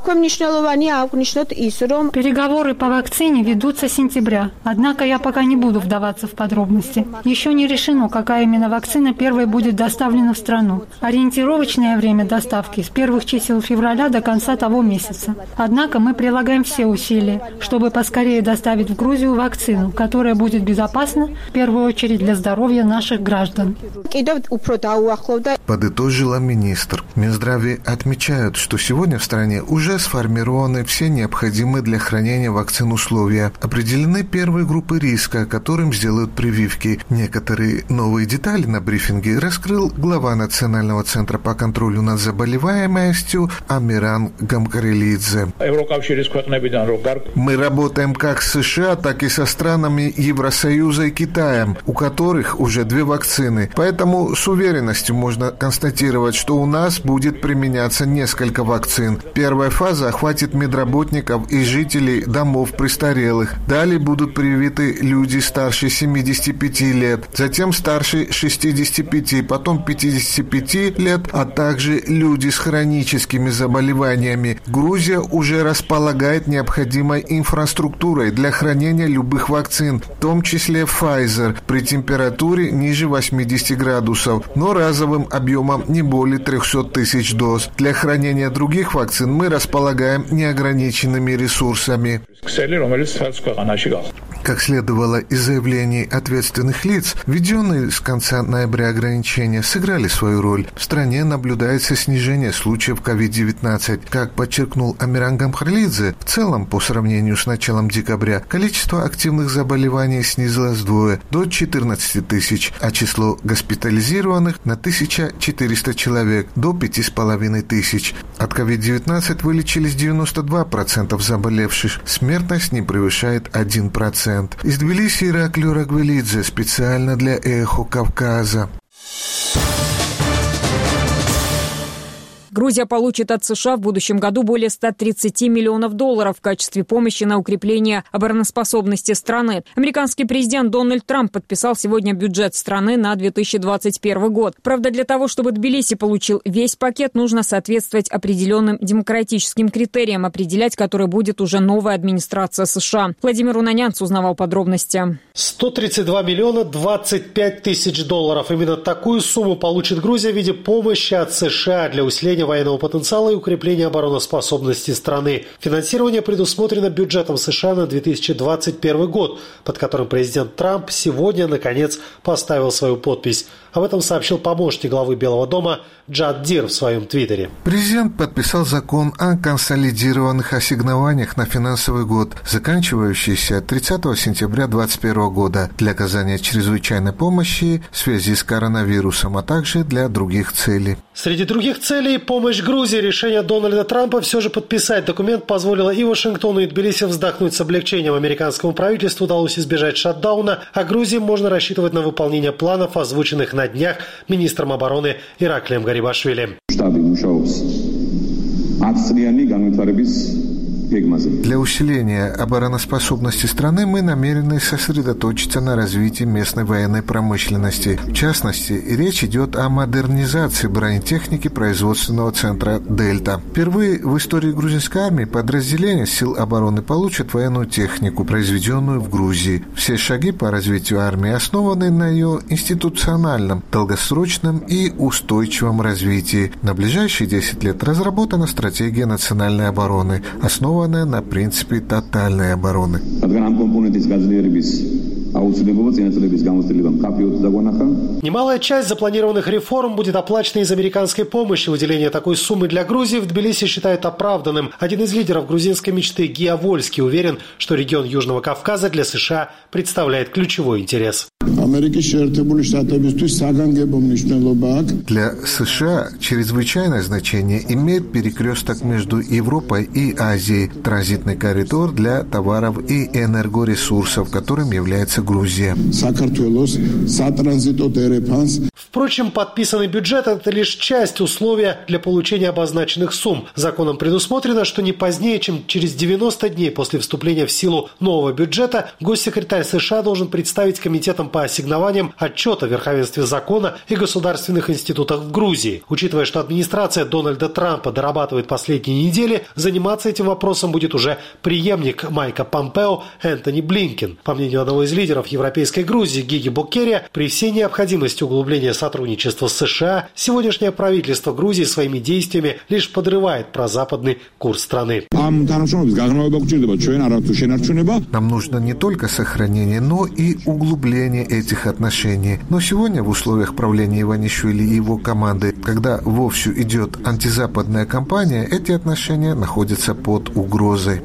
Переговоры по вакцине ведутся с сентября. Однако я пока не буду вдаваться в подробности. Еще не решено, какая именно вакцина первой будет доставлена в страну. Ориентировочное время доставки с первых чисел февраля до конца того месяца. Однако мы прилагаем все усилия, чтобы поскорее доставить в Грузию вакцину, которая будет безопасна в первую очередь для здоровья наших граждан. Подытожила министр. Минздраве отмечают, что сегодня в стране уже сформированы все необходимые для хранения вакцин условия. Определены первые группы риска, которым сделают прививки. Некоторые новые детали на брифинге раскрыл глава Национального центра по контролю над заболеваемостью Амиран Гамкарелидзе. Мы работаем как с США, так и со странами Евросоюза и Китаем, у которых уже 2 вакцины. Поэтому с уверенностью можно констатировать, что у нас будет применяться несколько вакцин. Первая фаза охватит медработников и жителей домов престарелых. Далее будут привиты люди старше 75 лет, затем старше 65, потом 55 лет, а также люди с хроническими заболеваниями. Грузия уже располагает необходимой инфраструктурой для хранения любых вакцин, в том числе Pfizer, при температуре ниже 80 градусов, но разовым объемом не более 300 тысяч доз. Для хранения других вакцин мы располагаем неограниченными ресурсами. Как следовало из заявлений ответственных лиц, введенные с конца ноября ограничения сыграли свою роль. В стране наблюдается снижение случаев COVID-19. Как подчеркнул Амиран Гамкарелидзе, в целом, по сравнению с началом декабря, количество активных заболеваний снизилось вдвое, до 14 тысяч, а число госпитализированных на 1400 человек, до 5500. От COVID-19 вылечились 92% заболевших. Смертность не превышает 1%. Из Тбилиси Ираклий Орагвелидзе специально для «Эхо Кавказа». Грузия получит от США в будущем году более 130 миллионов долларов в качестве помощи на укрепление обороноспособности страны. Американский президент Дональд Трамп подписал сегодня бюджет страны на 2021 год. Правда, для того, чтобы Тбилиси получил весь пакет, нужно соответствовать определенным демократическим критериям, определять которые будет уже новая администрация США. Владимир Унанянц узнавал подробности. 132 миллиона 25 тысяч долларов. Именно такую сумму получит Грузия в виде помощи от США для усиления военного потенциала и укрепления обороноспособности страны. Финансирование предусмотрено бюджетом США на 2021 год, под которым президент Трамп сегодня, наконец, поставил свою подпись. Об этом сообщил помощник главы Белого дома Джад Дир в своем твиттере. Президент подписал закон о консолидированных ассигнованиях на финансовый год, заканчивающийся 30 сентября 2021 года, для оказания чрезвычайной помощи в связи с коронавирусом, а также для других целей. Среди других целей помощь Грузии. Решение Дональда Трампа все же подписать документ позволило и Вашингтону, и Тбилиси вздохнуть с облегчением. Американскому правительству удалось избежать шатдауна, а Грузии можно рассчитывать на выполнение планов, озвученных на днях министром обороны Ираклием Гарибашвили. Для усиления обороноспособности страны мы намерены сосредоточиться на развитии местной военной промышленности. В частности, речь идет о модернизации бронетехники производственного центра «Дельта». Впервые в истории грузинской армии подразделения сил обороны получат военную технику, произведенную в Грузии. Все шаги по развитию армии основаны на ее институциональном, долгосрочном и устойчивом развитии. На ближайшие 10 лет разработана стратегия национальной обороны, основанная на принципе тотальной обороны. Немалая часть запланированных реформ будет оплачена из американской помощи. Выделение такой суммы для Грузии в Тбилиси считают оправданным. Один из лидеров грузинской мечты, Гия Вольский, уверен, что регион Южного Кавказа для США представляет ключевой интерес. Для США чрезвычайное значение имеет перекресток между Европой и Азией, транзитный коридор для товаров и энергоресурсов, которым является Грузия. Впрочем, подписанный бюджет – это лишь часть условия для получения обозначенных сумм. Законом предусмотрено, что не позднее, чем через 90 дней после вступления в силу нового бюджета, госсекретарь США должен представить комитетам по ассигнованиям отчет о верховенстве закона и государственных институтах в Грузии. Учитывая, что администрация Дональда Трампа дорабатывает последние недели, заниматься этим вопросом будет уже преемник Майка Помпео Энтони Блинкен. По мнению одного из лидеров европейской Грузии Гиги Боккерия, при всей необходимости углубления сотрудничества с США, сегодняшнее правительство Грузии своими действиями лишь подрывает прозападный курс страны. Нам нужно не только сохранение, но и углубление этих отношений. Но сегодня в условиях правления Иванишвили и его команды, когда вовсю идет антизападная кампания, эти отношения находятся под угрозой.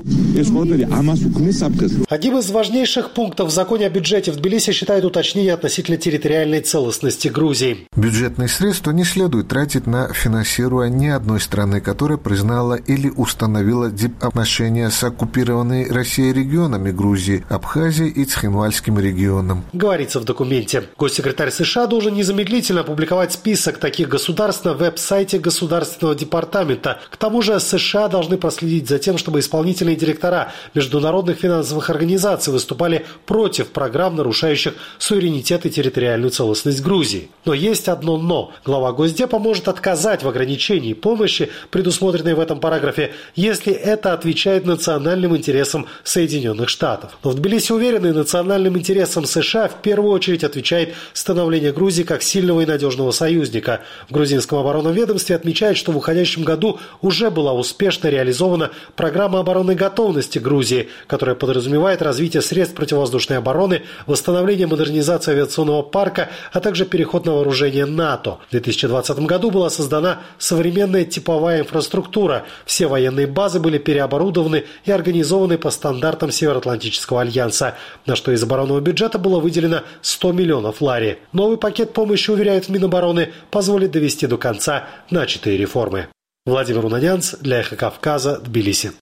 Одним из важнейших пунктов в законе о бюджете в Тбилиси считают уточнение относительно территориальной целостности Грузии. Бюджетные средства не следует тратить на финансирование ни одной страны, которая признала или установила дипотношения с оккупированными Россией регионами Грузии, Абхазией и Цхинвальским регионом. Говорится в документе. Госсекретарь США должен незамедлительно опубликовать список таких государств на веб-сайте Государственного департамента. К тому же США должны проследить за тем, чтобы исполнительные директора международных финансовых организаций выступали против программ, нарушающих суверенитет и территориальную целостность Грузии. Но есть одно «но». Глава Госдепа может отказать в ограничении помощи, предусмотренной в этом параграфе, если это отвечает национальным интересам Соединенных Штатов. Но в Тбилиси уверены, национальным интересам США в первую очередь отвечает становление Грузии как сильного и надежного союзника. В грузинском оборонном ведомстве отмечают, что в уходящем году уже была успешно реализована программа оборонной готовности Грузии, которая подразумевает развитие средств противовоздушной обороны, восстановление и модернизацию авиационного парка, а также переход на вооружение НАТО. В 2020 году была создана современная типовая инфраструктура. Все военные базы были переоборудованы и организованы по стандартам Североатлантического альянса, на что из оборонного бюджета было выделено 100 миллионов лари. Новый пакет помощи, уверяют в Минобороны, позволит довести до конца начатые реформы. Владимир Унанянц для «Эхо Кавказа», Тбилиси.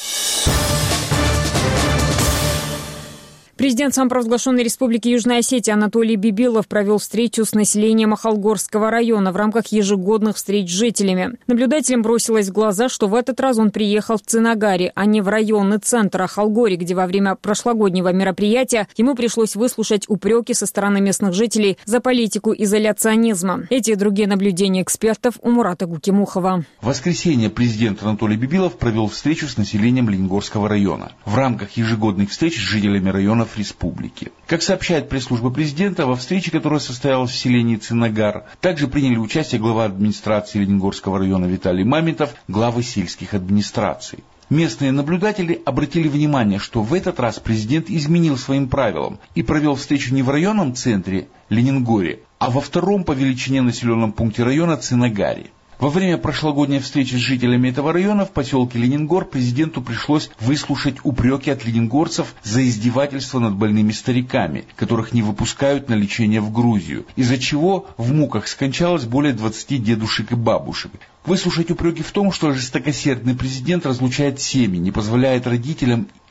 Президент самопровозглашенной Республики Южная Осетия Анатолий Бибилов провел встречу с населением Ахалгорского района в рамках ежегодных встреч с жителями. Наблюдателям бросилось в глаза, что в этот раз он приехал в Цынагари, а не в районный центр Ахалгори, где во время прошлогоднего мероприятия ему пришлось выслушать упреки со стороны местных жителей за политику изоляционизма. Эти и другие наблюдения экспертов у Мурата Гукимухова. В воскресенье президент Анатолий Бибилов провел встречу с населением Лениногорского района в рамках ежегодных встреч с жителями районов республики. Как сообщает пресс-служба президента, во встрече, которая состоялась в селении Цынагар, также приняли участие глава администрации Лениногорского района Виталий Мамонтов, главы сельских администраций. Местные наблюдатели обратили внимание, что в этот раз президент изменил своим правилам и провел встречу не в районном центре Ленингоре, а во втором по величине населенном пункте района Цынагаре. Во время прошлогодней встречи с жителями этого района в поселке Ленингор президенту пришлось выслушать упреки от ленингорцев за издевательство над больными стариками, которых не выпускают на лечение в Грузию, из-за чего в муках скончалось более 20 дедушек и бабушек. Выслушать упреки в том, что жестокосердный президент разлучает семьи, не позволяет родителям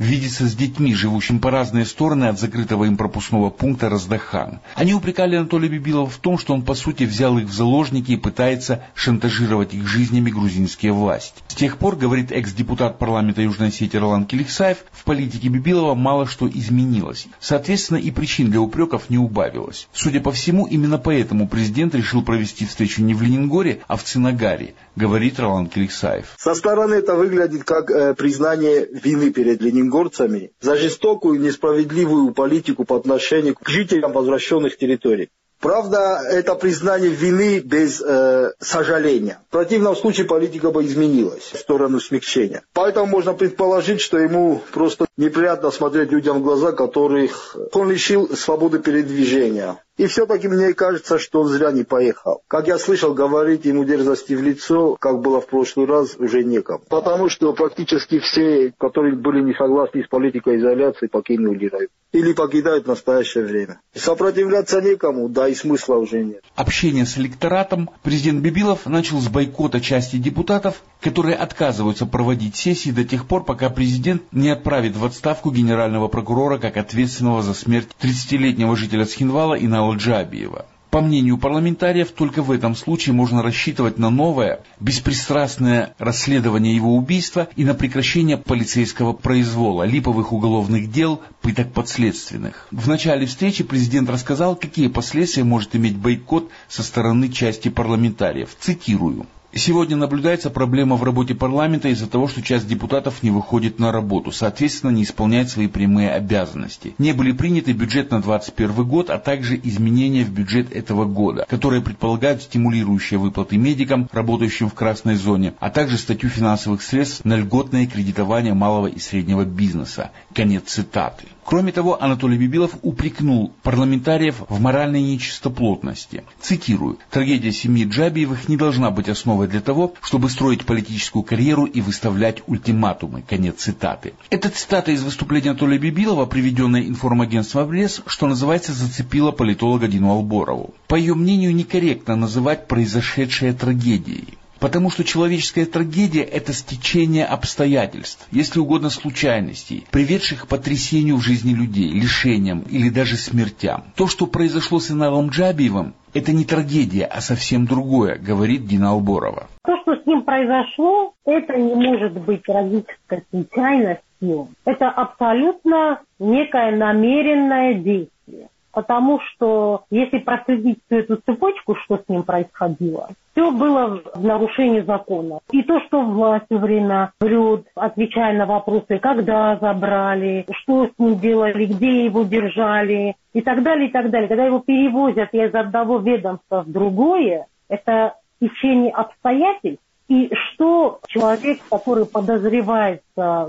видеться с детьми, живущим по разные стороны от закрытого им пропускного пункта Раздахан. Они упрекали Анатолия Бибилова в том, что он, по сути, взял их в заложники и пытается шантажировать их жизнями грузинские власти. С тех пор, говорит экс-депутат парламента Южной Осетии Ролан Келиксаев, в политике Бибилова мало что изменилось. Соответственно, и причин для упреков не убавилось. Судя по всему, именно поэтому президент решил провести встречу не в Ленингоре, а в Цинагаре, говорит Ролан Келиксаев. Со стороны это выглядит как признание вины перед ленингорцами за жестокую, несправедливую политику по отношению к жителям возвращенных территорий. Правда, это признание вины без сожаления. В противном случае политика бы изменилась в сторону смягчения. Поэтому можно предположить, что ему просто неприятно смотреть людям в глаза, которых он лишил свободы передвижения. И все-таки мне кажется, что он зря не поехал. Как я слышал, говорить ему дерзости в лицо, как было в прошлый раз, уже некому. Потому что практически все, которые были не согласны с политикой изоляции, покинули район. Или покидают в настоящее время. Сопротивляться некому, да и смысла уже нет. Общение с электоратом президент Бибилов начал с бойкота части депутатов, которые отказываются проводить сессии до тех пор, пока президент не отправит в отставку генерального прокурора как ответственного за смерть 30-летнего жителя Цхинвала Инала Джабиева. По мнению парламентариев, только в этом случае можно рассчитывать на новое, беспристрастное расследование его убийства и на прекращение полицейского произвола, липовых уголовных дел, пыток подследственных. В начале встречи президент рассказал, какие последствия может иметь бойкот со стороны части парламентариев. Цитирую. Сегодня наблюдается проблема в работе парламента из-за того, что часть депутатов не выходит на работу, соответственно, не исполняет свои прямые обязанности. Не были приняты бюджет на 2021 год, а также изменения в бюджет этого года, которые предполагают стимулирующие выплаты медикам, работающим в красной зоне, а также статью финансовых средств на льготное кредитование малого и среднего бизнеса. Конец цитаты. Кроме того, Анатолий Бибилов упрекнул парламентариев в моральной нечистоплотности. Цитирую. «Трагедия семьи Джабиевых не должна быть основой для того, чтобы строить политическую карьеру и выставлять ультиматумы». Конец цитаты. Эта цитата из выступления Анатолия Бибилова, приведенная информагентством «Пресс», что называется, зацепила политолога Дину Алборову. По ее мнению, некорректно называть произошедшее трагедией. Потому что человеческая трагедия – это стечение обстоятельств, если угодно случайностей, приведших к потрясению в жизни людей, лишениям или даже смертям. То, что произошло с Иналом Джабиевым, это не трагедия, а совсем другое, говорит Дина Алборова. То, что с ним произошло, это не может быть трагической случайностью. Это абсолютно некое намеренное действие. Потому что, если проследить всю эту цепочку, что с ним происходило, все было в нарушении закона. И то, что власть все время врет, отвечая на вопросы, когда забрали, что с ним делали, где его держали и так далее, и так далее. Когда его перевозят из одного ведомства в другое, это течение обстоятельств. И что человек, который подозревается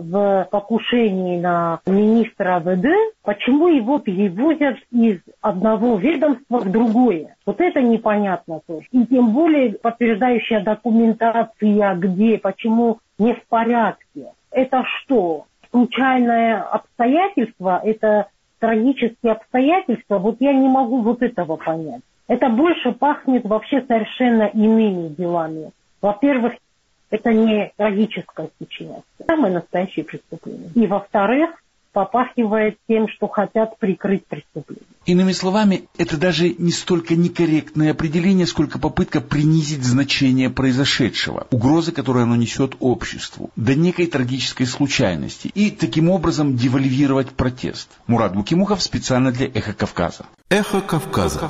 в покушении на министра ВД, почему его перевозят из одного ведомства в другое? Вот это непонятно тоже. И тем более подтверждающая документация, где, почему не в порядке. Это что? Случайное обстоятельство? Это трагические обстоятельства? Вот я не могу вот этого понять. Это больше пахнет вообще совершенно иными делами. Во-первых, это не трагическое стечение, это самое настоящее преступление. И во-вторых, попахивает тем, что хотят прикрыть преступление. Иными словами, это даже не столько некорректное определение, сколько попытка принизить значение произошедшего, угрозы, которую оно несет обществу, до некой трагической случайности, и таким образом девальвировать протест. Мурат Букимухов специально для «Эхо Кавказа». «Эхо Кавказа».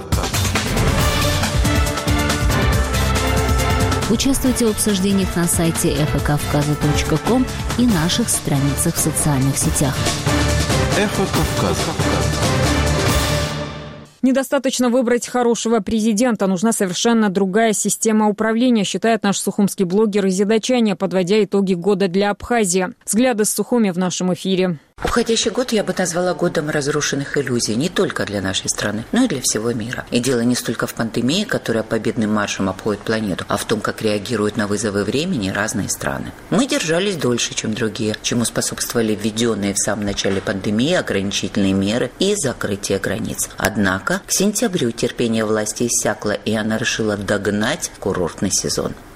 Участвуйте в обсуждениях на сайте эхокавказа.ком и наших страницах в социальных сетях. Эхо Кавказа. Недостаточно выбрать хорошего президента, нужна совершенно другая система управления, считает наш сухумский блогер Изида Чаня, подводя итоги года для Абхазии. Взгляды с Сухуми в нашем эфире. Уходящий год я бы назвала годом разрушенных иллюзий не только для нашей страны, но и для всего мира. И дело не столько в пандемии, которая победным маршем обходит планету, а в том, как реагируют на вызовы времени разные страны. Мы держались дольше, чем другие, чему способствовали введенные в самом начале пандемии ограничительные меры и закрытие границ. Однако к сентябрю терпение власти иссякло, и она решила догнать курортный сезон.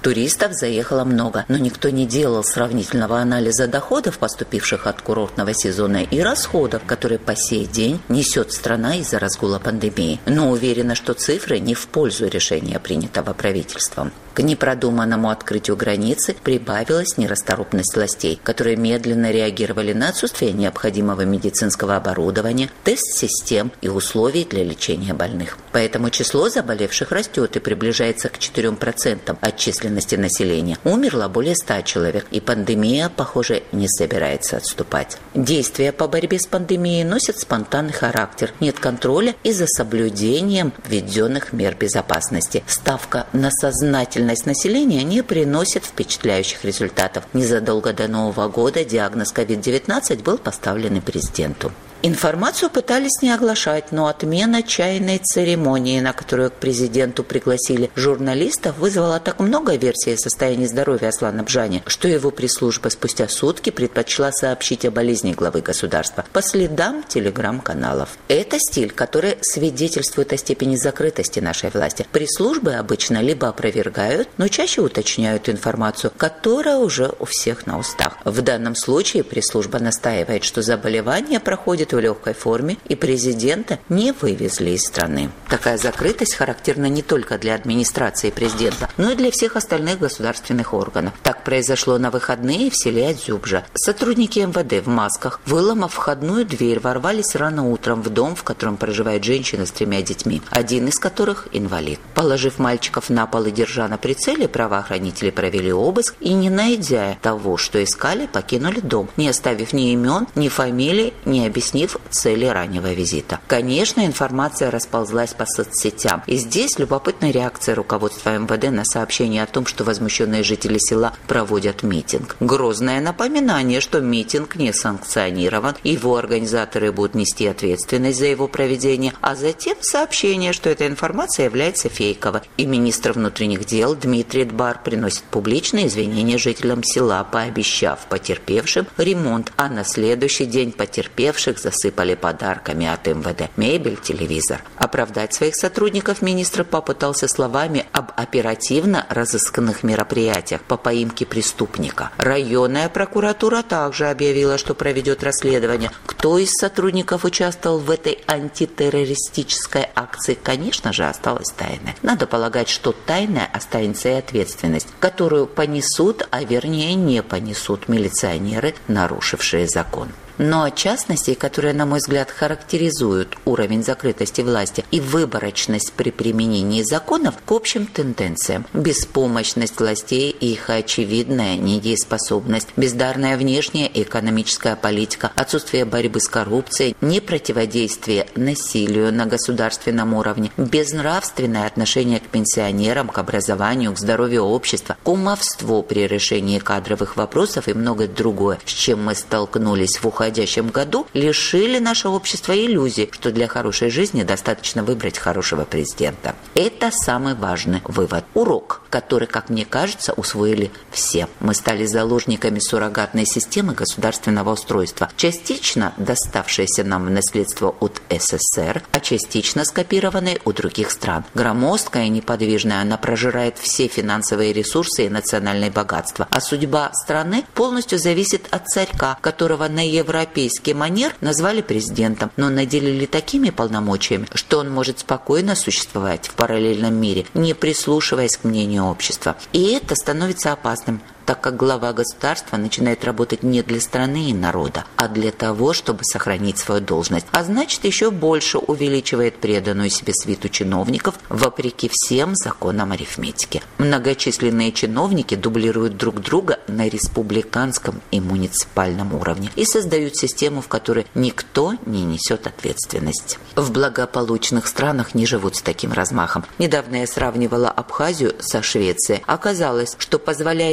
Туристов заехало много, но никто не делал сравнительного анализа доходов, поступивших от курортного сезона, и расходов, которые по сей день несет страна из-за разгула пандемии. Но уверена, что цифры не в пользу решения, принятого правительством. К непродуманному открытию границы прибавилась нерасторопность властей, которые медленно реагировали на отсутствие необходимого медицинского оборудования, тест-систем и условий для лечения больных. Поэтому число заболевших растет и приближается к 4% от численности населения. Умерло более 100 человек, и пандемия, похоже, не собирается отступать. Действия по борьбе с пандемией носят спонтанный характер. Нет контроля из-за соблюдения введенных мер безопасности. Ставка на сознательность населения не приносит впечатляющих результатов. Незадолго до Нового года диагноз COVID-19 был поставлен и президенту. Информацию пытались не оглашать, но отмена чайной церемонии, на которую к президенту пригласили журналистов, вызвала так много версий о состоянии здоровья Аслана Бжани, что его пресс-служба спустя сутки предпочла сообщить о болезни главы государства по следам телеграм-каналов. Это стиль, который свидетельствует о степени закрытости нашей власти. Пресс-службы обычно либо опровергают, но чаще уточняют информацию, которая уже у всех на устах. В данном случае пресс-служба настаивает, что заболевание проходит в легкой форме, и президента не вывезли из страны. Такая закрытость характерна не только для администрации президента, но и для всех остальных государственных органов. Так произошло на выходные в селе Адзюбжа. Сотрудники МВД в масках, выломав входную дверь, ворвались рано утром в дом, в котором проживает женщина с 3 детьми, один из которых инвалид. Положив мальчиков на пол и держа на прицеле, правоохранители провели обыск и, не найдя того, что искали, покинули дом, не оставив ни имен, ни фамилий, ни объяснив цели раннего визита. Конечно, информация расползлась по соцсетям. И здесь любопытная реакция руководства МВД на сообщение о том, что возмущенные жители села проводят митинг. Грозное напоминание, что митинг не санкционирован, его организаторы будут нести ответственность за его проведение, а затем сообщение, что эта информация является фейковой. И министр внутренних дел Дмитрий Дбар приносит публичные извинения жителям села, пообещав потерпевшим ремонт, а на следующий день потерпевших засыпали подарками от МВД – мебель, телевизор. Оправдать своих сотрудников министр попытался словами об оперативно-розыскных мероприятиях по поимке преступника. Районная прокуратура также объявила, что проведет расследование. Кто из сотрудников участвовал в этой антитеррористической акции, конечно же, осталось тайной. Надо полагать, что тайной останется и ответственность, которую понесут, а вернее не понесут милиционеры, нарушившие закон. Но от частностей, которые, на мой взгляд, характеризуют уровень закрытости власти и выборочность при применении законов, к общим тенденциям. Беспомощность властей и их очевидная недееспособность, бездарная внешняя и экономическая политика, отсутствие борьбы с коррупцией, непротиводействие насилию на государственном уровне, безнравственное отношение к пенсионерам, к образованию, к здоровью общества, кумовство при решении кадровых вопросов и многое другое, с чем мы столкнулись в уходящем году, лишили наше общество иллюзии, что для хорошей жизни достаточно выбрать хорошего президента. Это самый важный вывод. Урок, который, как мне кажется, усвоили все. Мы стали заложниками суррогатной системы государственного устройства, частично доставшейся нам в наследство от СССР, а частично скопированной у других стран. Громоздкая и неподвижная, она прожирает все финансовые ресурсы и национальное богатство, а судьба страны полностью зависит от царька, которого на европейский манер назвали президентом, но наделили такими полномочиями, что он может спокойно существовать в параллельном мире, не прислушиваясь к мнению общества. И это становится опасным, так как глава государства начинает работать не для страны и народа, а для того, чтобы сохранить свою должность. А значит, еще больше увеличивает преданную себе свиту чиновников, вопреки всем законам арифметики. Многочисленные чиновники дублируют друг друга на республиканском и муниципальном уровне и создают систему, в которой никто не несет ответственность. В благополучных странах не живут с таким размахом. Недавно я сравнивала Абхазию со Швецией. Оказалось, что позволяет себе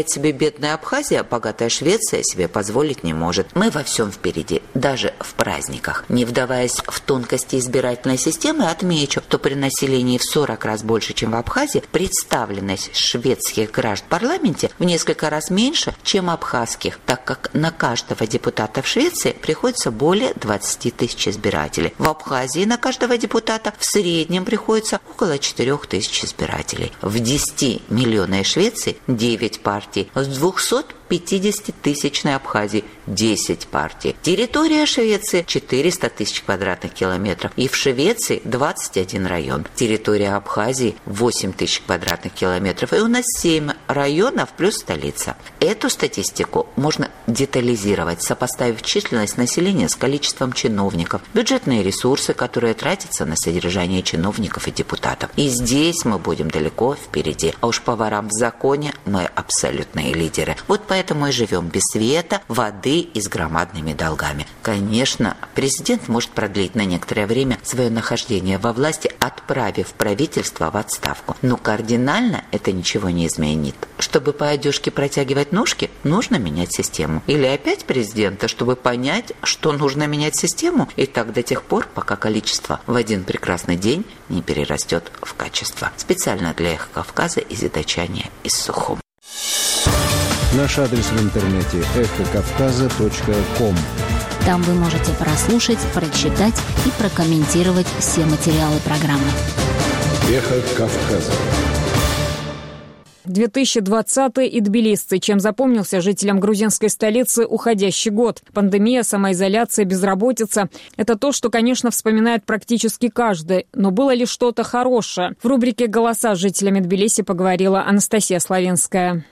бедная Абхазия, богатая Швеция себе позволить не может. Мы во всем впереди, даже в праздниках. Не вдаваясь в тонкости избирательной системы, отмечу, что при населении в 40 раз больше, чем в Абхазии, представленность шведских граждан в парламенте в несколько раз меньше, чем абхазских, так как на каждого депутата в Швеции приходится более 20 тысяч избирателей. В Абхазии на каждого депутата в среднем приходится около 4 тысяч избирателей. В 10-миллионной Швеции 9 партий, с 250-тысячной Абхазии 10 партий. Территория Швеции 400 тысяч квадратных километров, и в Швеции 21 район. Территория Абхазии 8 тысяч квадратных километров, и у нас 7 районов плюс столица. Эту статистику можно детализировать, сопоставив численность населения с количеством чиновников, бюджетные ресурсы, которые тратятся на содержание чиновников и депутатов. И здесь мы будем далеко впереди. А уж по ворам в законе мы абсолютные лидеры. Вот поэтому и живем без света, воды и с громадными долгами. Конечно, президент может продлить на некоторое время свое нахождение во власти, отправив правительство в отставку. Но кардинально это ничего не изменит. Чтобы по одежке протягивать ножки, нужно менять систему. Или опять президента, чтобы понять, что нужно менять систему, и так до тех пор, пока количество в один прекрасный день не перерастет в качество. Специально для «Эхо Кавказа» из Идачания из Сухум. Наш адрес в интернете эхокавказа.ком. Там вы можете прослушать, прочитать и прокомментировать все материалы программы. Эхо Кавказа. 2020-й и тбилисцы. Чем запомнился жителям грузинской столицы уходящий год? Пандемия, самоизоляция, безработица – это то, что, конечно, вспоминает практически каждый. Но было ли что-то хорошее? В рубрике «Голоса» с жителями Тбилиси поговорила Анастасия Славинская.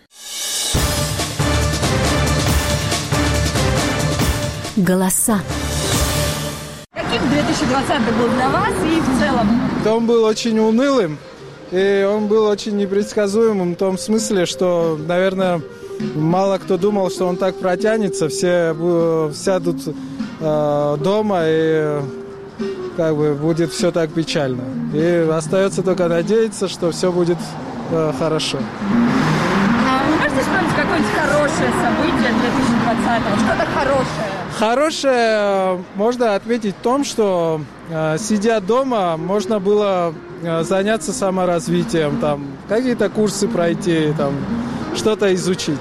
Голоса. Каким 2020 был для вас и в целом? Он был очень унылым, и он был очень непредсказуемым в том смысле, что, наверное, мало кто думал, что он так протянется. Все сядут дома, и как бы будет все так печально. И остается только надеяться, что все будет хорошо. Вы можете вспомнить какое-нибудь хорошее событие 2020-го? Что-то хорошее? Хорошее можно отметить в том, что, сидя дома, можно было заняться саморазвитием, там, какие-то курсы пройти, там, что-то изучить.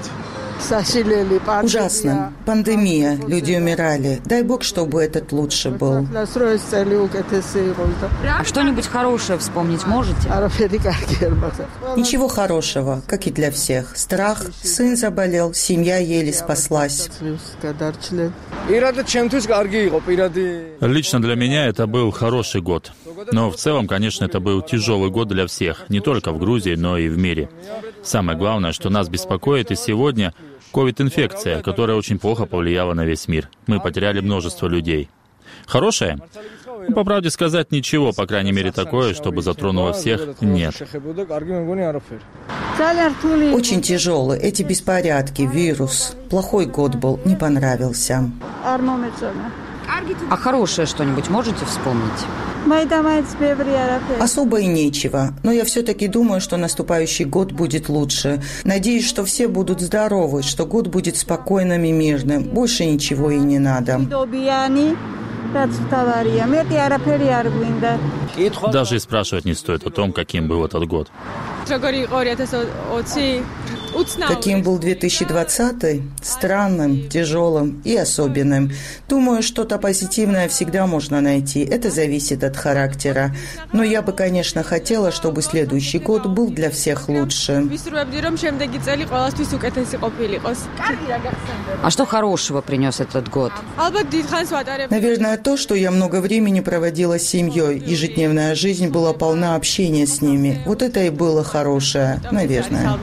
Ужасно. Пандемия. Люди умирали. Дай бог, чтобы этот лучше был. А что-нибудь хорошее вспомнить можете? Ничего хорошего, как и для всех. Страх, сын заболел, семья еле спаслась. Лично для меня это был хороший год. Но в целом, конечно, это был тяжелый год для всех. Не только в Грузии, но и в мире. Самое главное, что нас беспокоит и сегодня — ковид-инфекция, которая очень плохо повлияла на весь мир. Мы потеряли множество людей. Хорошее? Ну, по правде сказать, ничего, по крайней мере, такое, чтобы затронуло всех, нет. Очень тяжелый. Эти беспорядки, вирус. Плохой год был, не понравился. А хорошее что-нибудь можете вспомнить? Особо и нечего, но я все-таки думаю, что наступающий год будет лучше. Надеюсь, что все будут здоровы, что год будет спокойным и мирным. Больше ничего и не надо. Даже и спрашивать не стоит о том, каким был этот год. Каким был 2020-й? Странным, тяжелым и особенным. Думаю, что-то позитивное всегда можно найти. Это зависит от характера. Но я бы, конечно, хотела, чтобы следующий год был для всех лучше. А что хорошего принес этот год? Наверное, то, что я много времени проводила с семьей. Ежедневная жизнь была полна общения с ними. Вот это и было хорошее, наверное.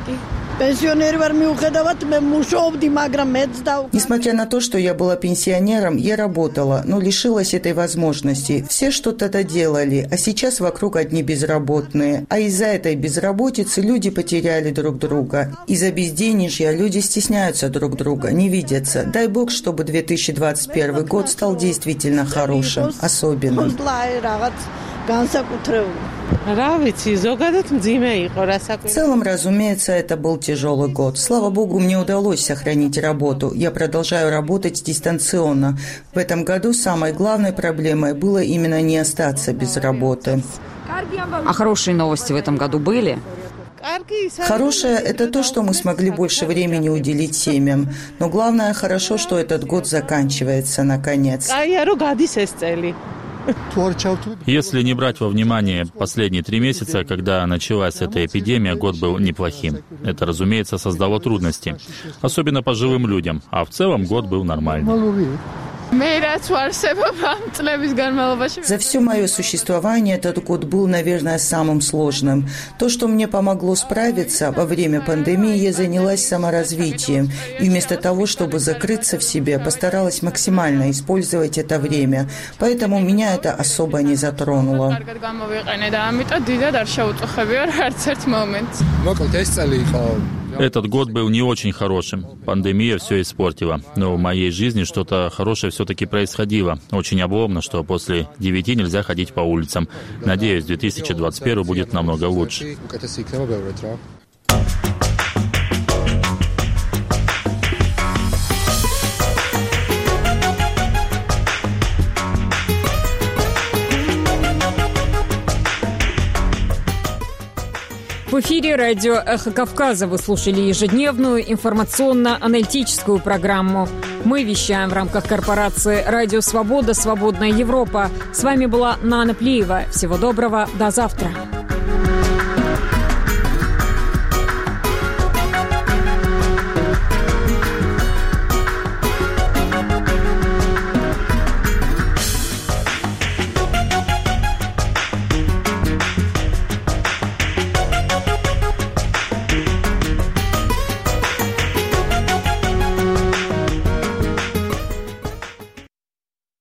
Несмотря на то, что я была пенсионером, я работала, но лишилась этой возможности. Все что-то доделали, а сейчас вокруг одни безработные. А из-за этой безработицы люди потеряли друг друга. Из-за безденежья люди стесняются друг друга, не видятся. Дай бог, чтобы 2021 год стал действительно хорошим, особенным. В целом, разумеется, это был тяжелый год. Слава богу, мне удалось сохранить работу. Я продолжаю работать дистанционно. В этом году самой главной проблемой было именно не остаться без работы. А хорошие новости в этом году были? Хорошее – это то, что мы смогли больше времени уделить семьям. Но главное, хорошо, что этот год заканчивается, наконец. Если не брать во внимание последние 3 месяца, когда началась эта эпидемия, год был неплохим. Это, разумеется, создало трудности, особенно пожилым людям, а в целом год был нормальный. За все мое существование этот год был, наверное, самым сложным. То, что мне помогло справиться во время пандемии, я занялась саморазвитием. И вместо того, чтобы закрыться в себе, постаралась максимально использовать это время. Поэтому меня это особо не затронуло. Этот год был не очень хорошим. Пандемия все испортила. Но в моей жизни что-то хорошее все-таки происходило. Очень обломно, что после 9 нельзя ходить по улицам. Надеюсь, 2021 будет намного лучше. В эфире радио «Эхо Кавказа». Вы слушали ежедневную информационно-аналитическую программу. Мы вещаем в рамках корпорации «Радио Свобода. Свободная Европа». С вами была Нана Плиева. Всего доброго. До завтра.